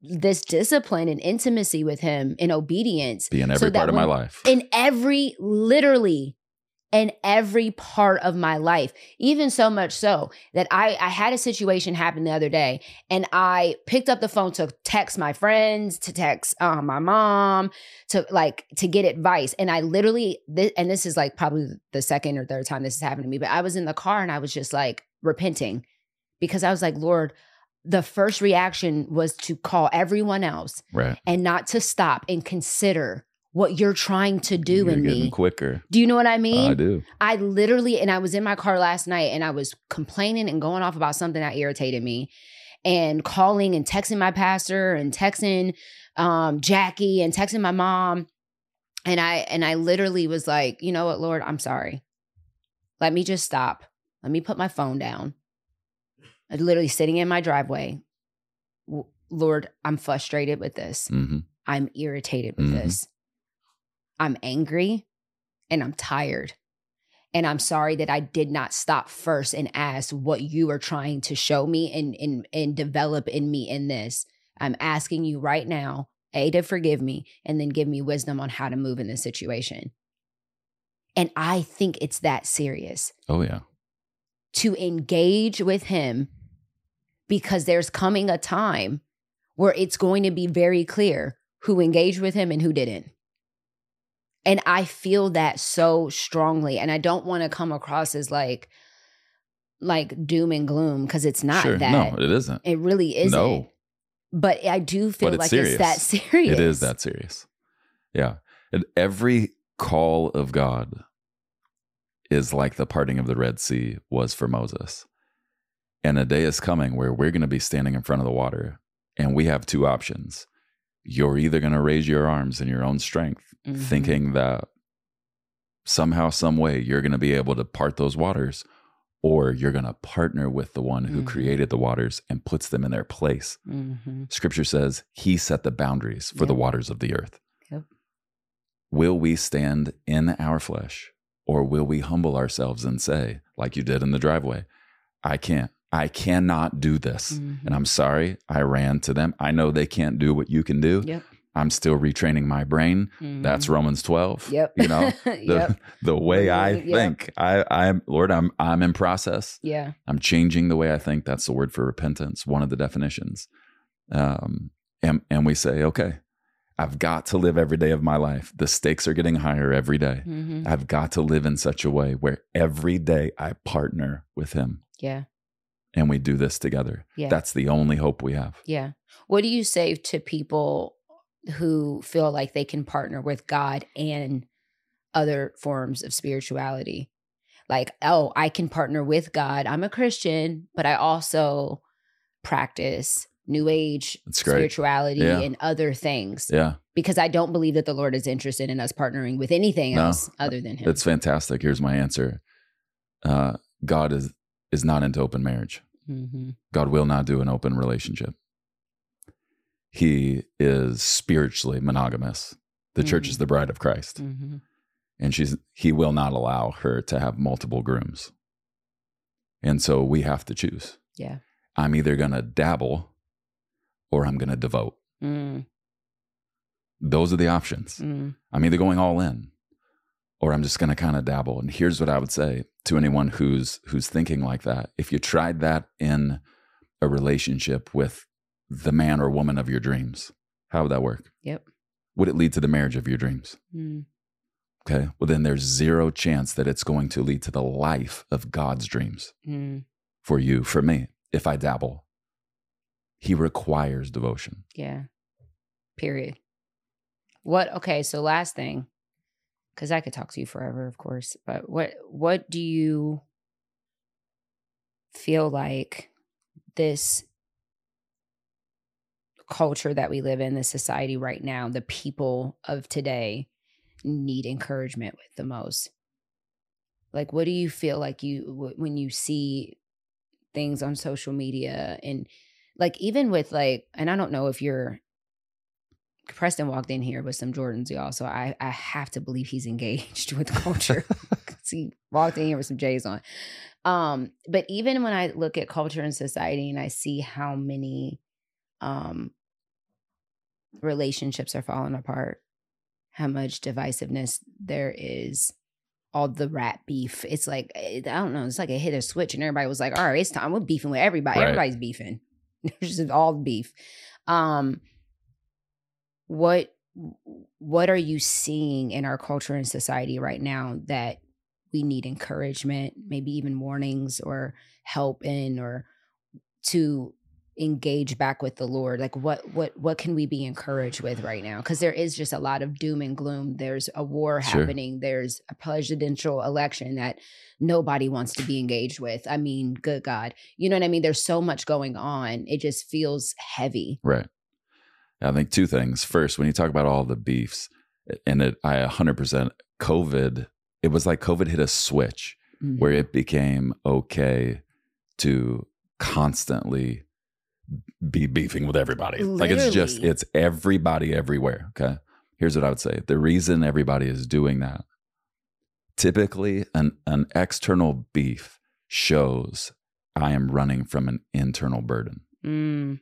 A: this discipline and intimacy with him in obedience.
B: Be in every
A: so that
B: part of my
A: when-
B: life.
A: In every, literally, in every part of my life, even so much so that I, I had a situation happen the other day, and I picked up the phone to text my friends, to text uh, my mom, to like to get advice. And I literally, th- and this is like probably the second or third time this has happened to me, but I was in the car and I was just like repenting, because I was like, Lord, the first reaction was to call everyone else,
B: right,
A: and not to stop and consider what you're trying to do
B: You're
A: in
B: getting
A: me.
B: quicker.
A: Do you know what I mean?
B: I do.
A: I literally, and I was in my car last night and I was complaining and going off about something that irritated me, and calling and texting my pastor and texting um, Jackie and texting my mom. And I, and I literally was like, you know what, Lord, I'm sorry. Let me just stop. Let me put my phone down. I was literally sitting in my driveway. Lord, I'm frustrated with this.
B: Mm-hmm.
A: I'm irritated with
B: Mhm.
A: this. I'm angry and I'm tired. And I'm sorry that I did not stop first and ask what you are trying to show me and, and, and develop in me in this. I'm asking you right now, A, to forgive me, and then give me wisdom on how to move in this situation. And I think it's that serious
B: Oh, yeah.
A: to engage with him, because there's coming a time where it's going to be very clear who engaged with him and who didn't. And I feel that so strongly. And I don't want to come across as like, like doom and gloom, because it's not
B: Sure.
A: that.
B: No, it isn't.
A: It really isn't.
B: No.
A: But I do feel
B: But it's
A: like
B: serious.
A: it's that serious.
B: It is that serious. Yeah. And every call of God is like the parting of the Red Sea was for Moses. And a day is coming where we're going to be standing in front of the water, and we have two options. You're either going to raise your arms in your own strength,
A: Mhm.
B: thinking that somehow, some way you're going to be able to part those waters, or you're going to partner with the one who
A: Mhm.
B: created the waters and puts them in their place.
A: Mhm.
B: Scripture says he set the boundaries for the
A: Yep.
B: waters of the earth.
A: Yep.
B: Will we stand in our flesh, or will we humble ourselves and say, like you did in the driveway, I can't, I cannot do this.
A: Mhm.
B: And I'm sorry, I ran to them. I know they can't do what you can do.
A: Yep.
B: I'm still retraining my brain.
A: Mhm.
B: That's Romans twelve.
A: Yep.
B: You know, the,
A: Yep.
B: the way I
A: Yep.
B: think, I, I'm Lord, I'm, I'm in process.
A: Yeah.
B: I'm changing the way I think. That's the word for repentance, one of the definitions. Um, and, and we say, okay, I've got to live every day of my life. The stakes are getting higher every day.
A: Mhm.
B: I've got to live in such a way where every day I partner with him,
A: Yeah.
B: and we do this together.
A: Yeah.
B: That's the only hope we have.
A: Yeah. What do you say to people who feel like they can partner with God and other forms of spirituality? Like, oh, I can partner with God. I'm a Christian, but I also practice New Age
B: That's great.
A: spirituality
B: Yeah.
A: and other things,
B: Yeah,
A: because I don't believe that the Lord is interested in us partnering with anything
B: No.
A: else other than him.
B: it's fantastic. Here's my answer. Uh, God is, is not into open marriage.
A: Mm-hmm.
B: God will not do an open relationship. He is spiritually monogamous. The church
A: Mhm.
B: is the bride of Christ.
A: Mm-hmm.
B: And she's he will not allow her to have multiple grooms. And so we have to choose.
A: Yeah.
B: I'm either going to dabble or I'm going to devote.
A: Mm,
B: Those are the options.
A: mm,
B: I'm either going all in or I'm just going to kind of dabble. And here's what I would say to anyone who's who's thinking like that. If you tried that in a relationship with the man or woman of your dreams, how would that work?
A: Yep.
B: Would it lead to the marriage of your dreams?
A: mm,
B: Okay. Well, then there's zero chance that it's going to lead to the life of God's dreams
A: mm.
B: for you, for me, if I dabble. He requires devotion.
A: Yeah. Period. What, okay, so last thing, because I could talk to you forever, of course, but what what do you feel like this culture that we live in, this society right now, the people of today need encouragement with the most? Like, what do you feel like you, w- when you see things on social media, and like, even with like, and I don't know if you're, Preston walked in here with some Jordans, y'all. So I, I have to believe he's engaged with culture. 'Cause he walked in here with some J's on. Um, but even when I look at culture and society and I see how many um, relationships are falling apart, how much divisiveness there is, all the rat beef. It's like, I don't know, it's like it hit a switch and everybody was like, all right, it's time. We're beefing with everybody.
B: Right.
A: Everybody's beefing. There's just all beef. Um, what what are you seeing in our culture and society right now that we need encouragement, maybe even warnings or help in, or to engage back with the Lord? Like what what what can we be encouraged with right now? Because there is just a lot of doom and gloom. There's a war
B: Sure.
A: happening. There's a presidential election that nobody wants to be engaged with. I mean, good God. You know what I mean? There's so much going on. It just feels heavy.
B: Right. I think two things. First, when you talk about all the beefs, and it, I one hundred percent COVID, it was like COVID hit a switch
A: Mhm.
B: where it became okay to constantly be beefing with everybody. Like it's just,
A: Literally.
B: it's everybody everywhere. Okay. Here's what I would say. The reason everybody is doing that, typically an, an external beef shows I am running from an internal burden.
A: Mm,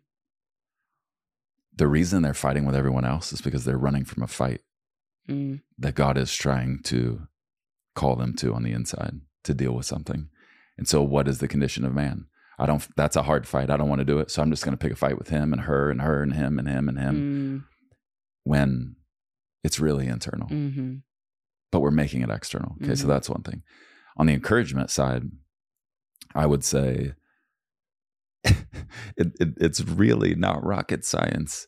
B: The reason they're fighting with everyone else is because they're running from a fight
A: mm,
B: that God is trying to call them to on the inside to deal with something. And so what is the condition of man? I don't, that's a hard fight. I don't want to do it. So I'm just going to pick a fight with him and her and her and him and him and him
A: mm,
B: when it's really internal,
A: mm-hmm.
B: but we're making it external. Okay. So
A: Mhm.
B: that's one thing. On the encouragement side, I would say it, it, it's really not rocket science.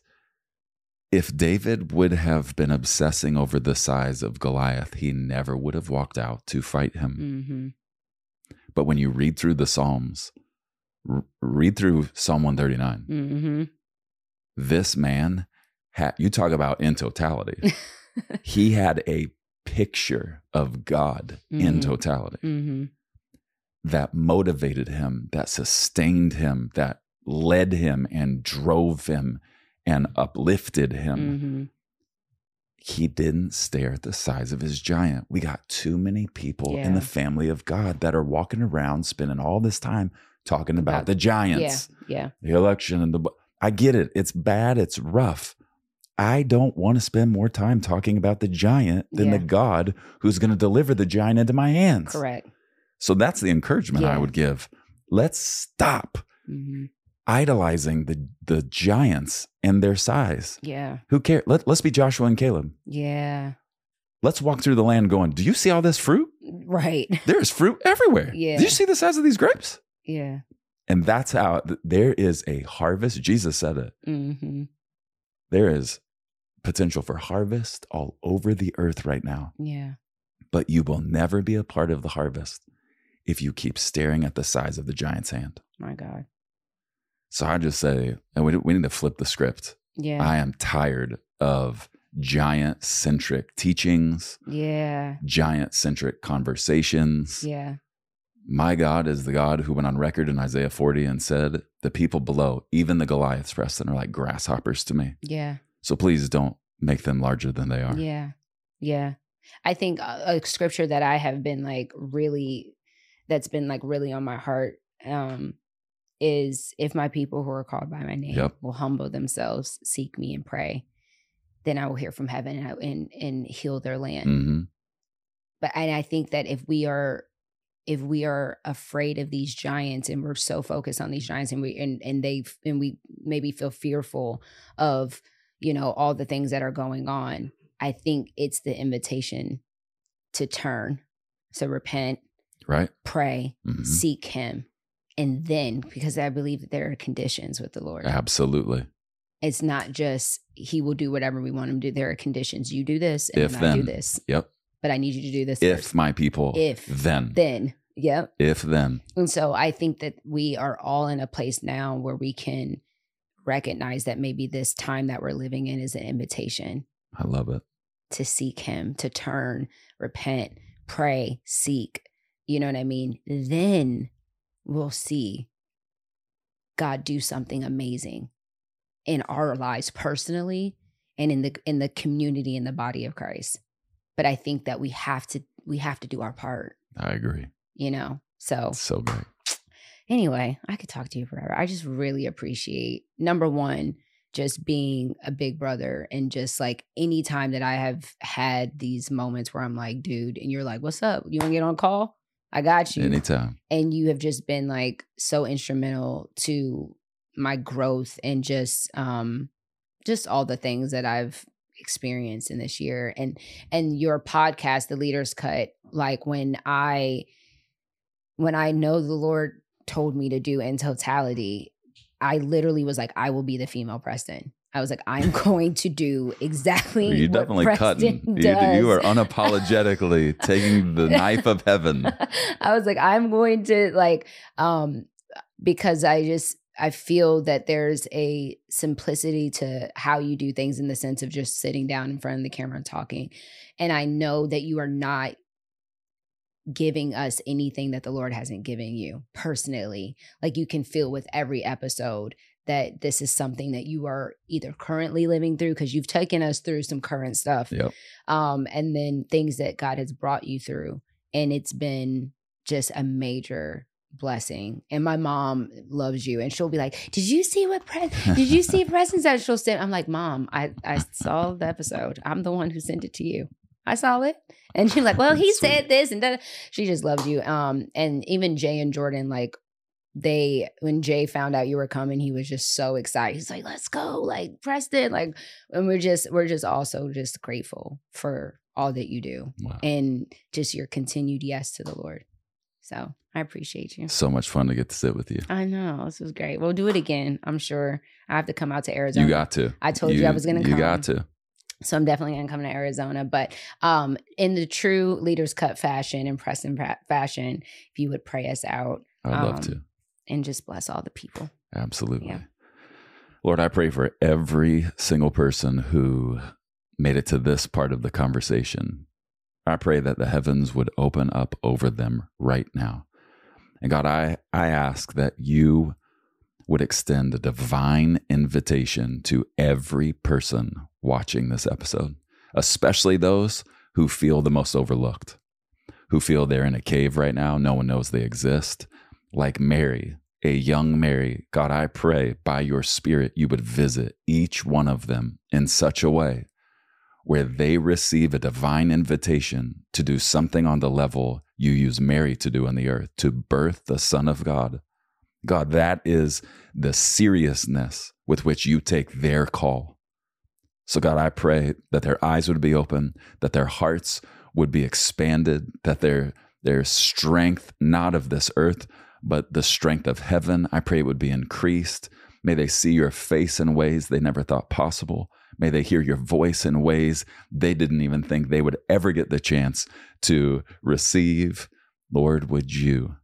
B: If David would have been obsessing over the size of Goliath, he never would have walked out to fight him.
A: Mm-hmm.
B: But when you read through the Psalms, r- read through Psalm one thirty-nine,
A: Mm-hmm.
B: this man, had, you talk about in totality, he had a picture of God in
A: Mhm.
B: totality
A: Mm-hmm.
B: that motivated him, that sustained him, that led him and drove him and uplifted him.
A: Mm-hmm.
B: He didn't stare at the size of his giant. We got too many people in
A: Yeah.
B: the family of God that are walking around spending all this time talking about,
A: About-
B: the giants,
A: Yeah. Yeah.
B: the election, and the. I get it. It's bad. It's rough. I don't want to spend more time talking about the giant than
A: Yeah.
B: the God who's going to deliver the giant into my hands.
A: Correct.
B: So that's the encouragement I
A: Yeah.
B: would give. Let's stop
A: Mm-hmm.
B: idolizing the the giants and their size.
A: Yeah.
B: Who cares? Let, let's be Joshua and Caleb.
A: Yeah.
B: Let's walk through the land going, do you see all this fruit?
A: Right.
B: There's fruit everywhere.
A: Yeah.
B: Do you see the size of these grapes?
A: Yeah.
B: And that's how th- there is a harvest. Jesus said it.
A: Mm-hmm.
B: There is potential for harvest all over the earth right now.
A: Yeah.
B: But you will never be a part of the harvest if you keep staring at the size of the giant's hand.
A: My God.
B: So I just say, and we, we need to flip the script.
A: Yeah.
B: I am tired of giant centric teachings,
A: yeah.
B: giant centric conversations.
A: Yeah.
B: My God is the God who went on record in Isaiah forty and said, the people below, even the Goliaths, Preston, are like grasshoppers to me.
A: Yeah.
B: So please don't make them larger than they are.
A: Yeah. Yeah. I think a, a scripture that I have been like really, that's been like really on my heart, um, is if my people who are called by my name
B: Yep.
A: will humble themselves, seek me and pray, then I will hear from heaven and, I, and, and heal their land.
B: hmm
A: But and I think that if we are, if we are afraid of these giants and we're so focused on these giants and we, and, and they, and we maybe feel fearful of, you know, all the things that are going on, I think it's the invitation to turn. So repent,
B: Right?
A: pray,
B: Mhm.
A: seek him. And then, because I believe that there are conditions with the Lord.
B: Absolutely.
A: It's not just he will do whatever we want him to do. There are conditions. You do this and
B: If
A: then I do
B: then.
A: this.
B: Yep.
A: But I need you to do this
B: If
A: first.
B: my people,
A: If
B: then,
A: Then, yep.
B: if then.
A: And so I think that we are all in a place now where we can recognize that maybe this time that we're living in is an invitation
B: I love it.
A: to seek him, to turn, repent, pray, seek. You know what I mean? Then we'll see God do something amazing in our lives personally and in the in the community, in the body of Christ. But I think that we have to we have to do our part,
B: I agree.
A: you know? So
B: It's so great.
A: anyway, I could talk to you forever. I just really appreciate, number one, just being a big brother, and just like anytime that I have had these moments where I'm like, dude, and you're like, what's up? You want to get on a call? I got you.
B: Anytime.
A: And you have just been like so instrumental to my growth and just um just all the things that I've experienced in this year. And and your podcast, The Leader's Cut, like when I when I know the Lord told me to do In Totality, I literally was like, I will be the female Preston. I was like, I'm going to do exactly
B: You're
A: what
B: definitely
A: Preston
B: cutting. You,
A: does.
B: you are unapologetically taking the knife of heaven.
A: I was like, I'm going to like, um, because I just, I feel that there's a simplicity to how you do things in the sense of just sitting down in front of the camera and talking. And I know that you are not giving us anything that the Lord hasn't given you personally. Like you can feel with every episode that this is something that you are either currently living through, because you've taken us through some current stuff,
B: Yep.
A: um, and then things that God has brought you through. And it's been just a major blessing. And my mom loves you, and she'll be like, did you see what Pre- did you see Preston's that she'll send? I'm like, Mom, I, I saw the episode. I'm the one who sent it to you. I saw it. And she's like, well, he
B: Sweet.
A: said this and that. She just loves you. Um, and even Jay and Jordan, like they, when Jay found out you were coming, he was just so excited. He's like, let's go, like Preston. Like, and we're just, we're just also just grateful for all that you do.
B: Wow.
A: And just your continued yes to the Lord. So I appreciate you.
B: So much fun to get to sit with you.
A: I know. This was great. We'll do it again. I'm sure. I have to come out to Arizona.
B: You got to.
A: I told you, you I was going to come.
B: You got to.
A: So I'm definitely going to come to Arizona. But um, in the true Leader's Cut fashion and Preston fashion, if you would pray us out.
B: I'd
A: um,
B: love to.
A: And just bless all the people.
B: Absolutely.
A: Yeah.
B: Lord, I pray for every single person who made it to this part of the conversation. I pray that the heavens would open up over them right now. And God, I, I ask that you would extend a divine invitation to every person watching this episode, especially those who feel the most overlooked, who feel they're in a cave right now. No one knows they exist. Like Mary, a young Mary, God, I pray by your Spirit, you would visit each one of them in such a way where they receive a divine invitation to do something on the level you use Mary to do on the earth, to birth the Son of God. God, that is the seriousness with which you take their call. So God, I pray that their eyes would be open, that their hearts would be expanded, that their, their strength, not of this earth, but the strength of heaven, I pray it would be increased. May they see your face in ways they never thought possible. May they hear your voice in ways they didn't even think they would ever get the chance to receive. Lord, would you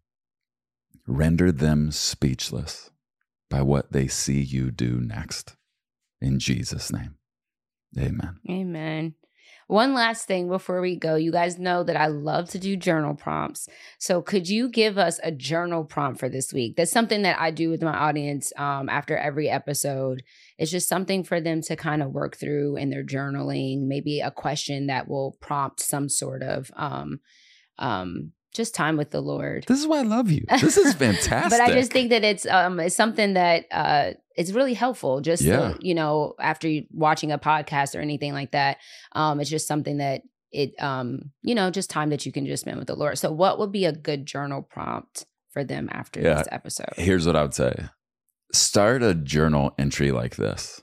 B: render them speechless by what they see you do next? In Jesus' name, amen.
A: Amen. One last thing before we go. You guys know that I love to do journal prompts. So could you give us a journal prompt for this week? That's something that I do with my audience um, after every episode. It's just something for them to kind of work through in their journaling, maybe a question that will prompt some sort of um, um, just time with the Lord.
B: This is why I love you. This is fantastic.
A: But I just think that it's um it's something that uh it's really helpful. Just
B: Yeah.
A: to, you know, after you watching a podcast or anything like that, um, it's just something that it um you know just time that you can just spend with the Lord. So, what would be a good journal prompt for them after
B: Yeah.
A: this episode?
B: Here's what I would say. Start a journal entry like this.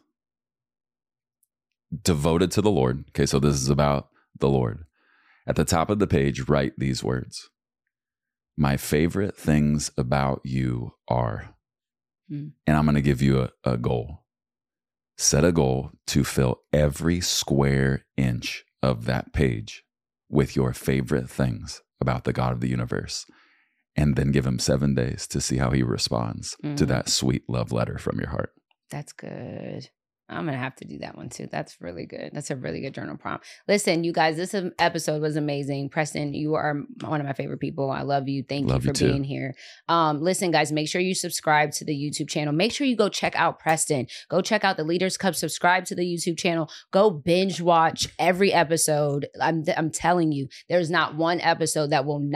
B: Devoted to the Lord. Okay, so this is about the Lord. At the top of the page, write these words. My favorite things about you are,
A: Hmm.
B: and I'm going to give you a, a goal. Set a goal to fill every square inch of that page with your favorite things about the God of the universe, and then give him seven days to see how he responds
A: Mhm.
B: to that sweet love letter from your heart.
A: That's good. I'm going to have to do that one too. That's really good. That's a really good journal prompt. Listen, you guys, this episode was amazing. Preston, you are one of my favorite people. I love you. Thank
B: Love
A: you
B: you
A: for
B: too.
A: being here. Um, listen, guys, make sure you subscribe to the YouTube channel. Make sure you go check out Preston. Go check out the Leaders Cup. Subscribe to the YouTube channel. Go binge watch every episode. I'm, I'm telling you, there's not one episode that will not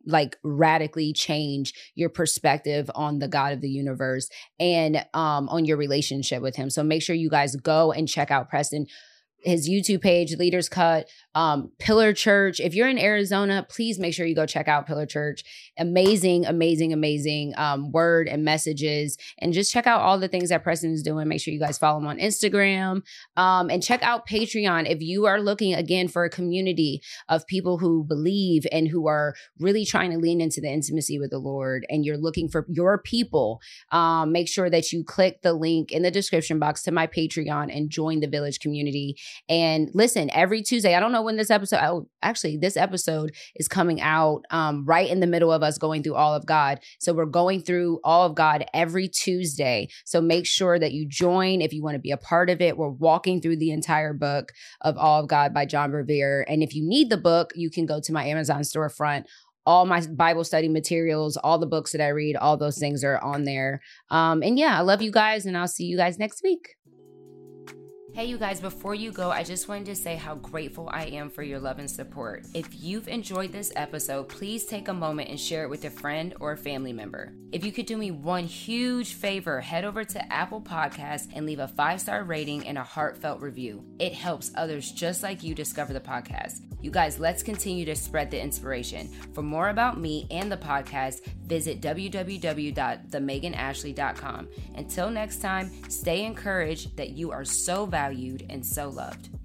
A: like radically change your perspective on the God of the universe and um, on your relationship with him. So make sure you guys go and check out Preston, his YouTube page, Leaders Cut, um, Pillar Church. If you're in Arizona, please make sure you go check out Pillar Church. Amazing, amazing, amazing um, word and messages. And just check out all the things that Preston is doing. Make sure you guys follow him on Instagram um, and check out Patreon. If you are looking, again, for a community of people who believe and who are really trying to lean into the intimacy with the Lord, and you're looking for your people, um, make sure that you click the link in the description box to my Patreon and join the Village community. And listen, every Tuesday, I don't know when this episode, oh, actually, this episode is coming out um, right in the middle of us going through all of God. So we're going through all of God every Tuesday. So make sure that you join if you want to be a part of it. We're walking through the entire book of All of God by John Bevere. And if you need the book, you can go to my Amazon storefront. All my Bible study materials, all the books that I read, all those things are on there. Um, and yeah, I love you guys, and I'll see you guys next week.
C: Hey, you guys, before you go, I just wanted to say how grateful I am for your love and support. If you've enjoyed this episode, please take a moment and share it with a friend or a family member. If you could do me one huge favor, head over to Apple Podcasts and leave a five-star rating and a heartfelt review. It helps others just like you discover the podcast. You guys, let's continue to spread the inspiration. For more about me and the podcast, visit w w w dot the megan ashley dot com. Until next time, stay encouraged that you are so valued and so loved.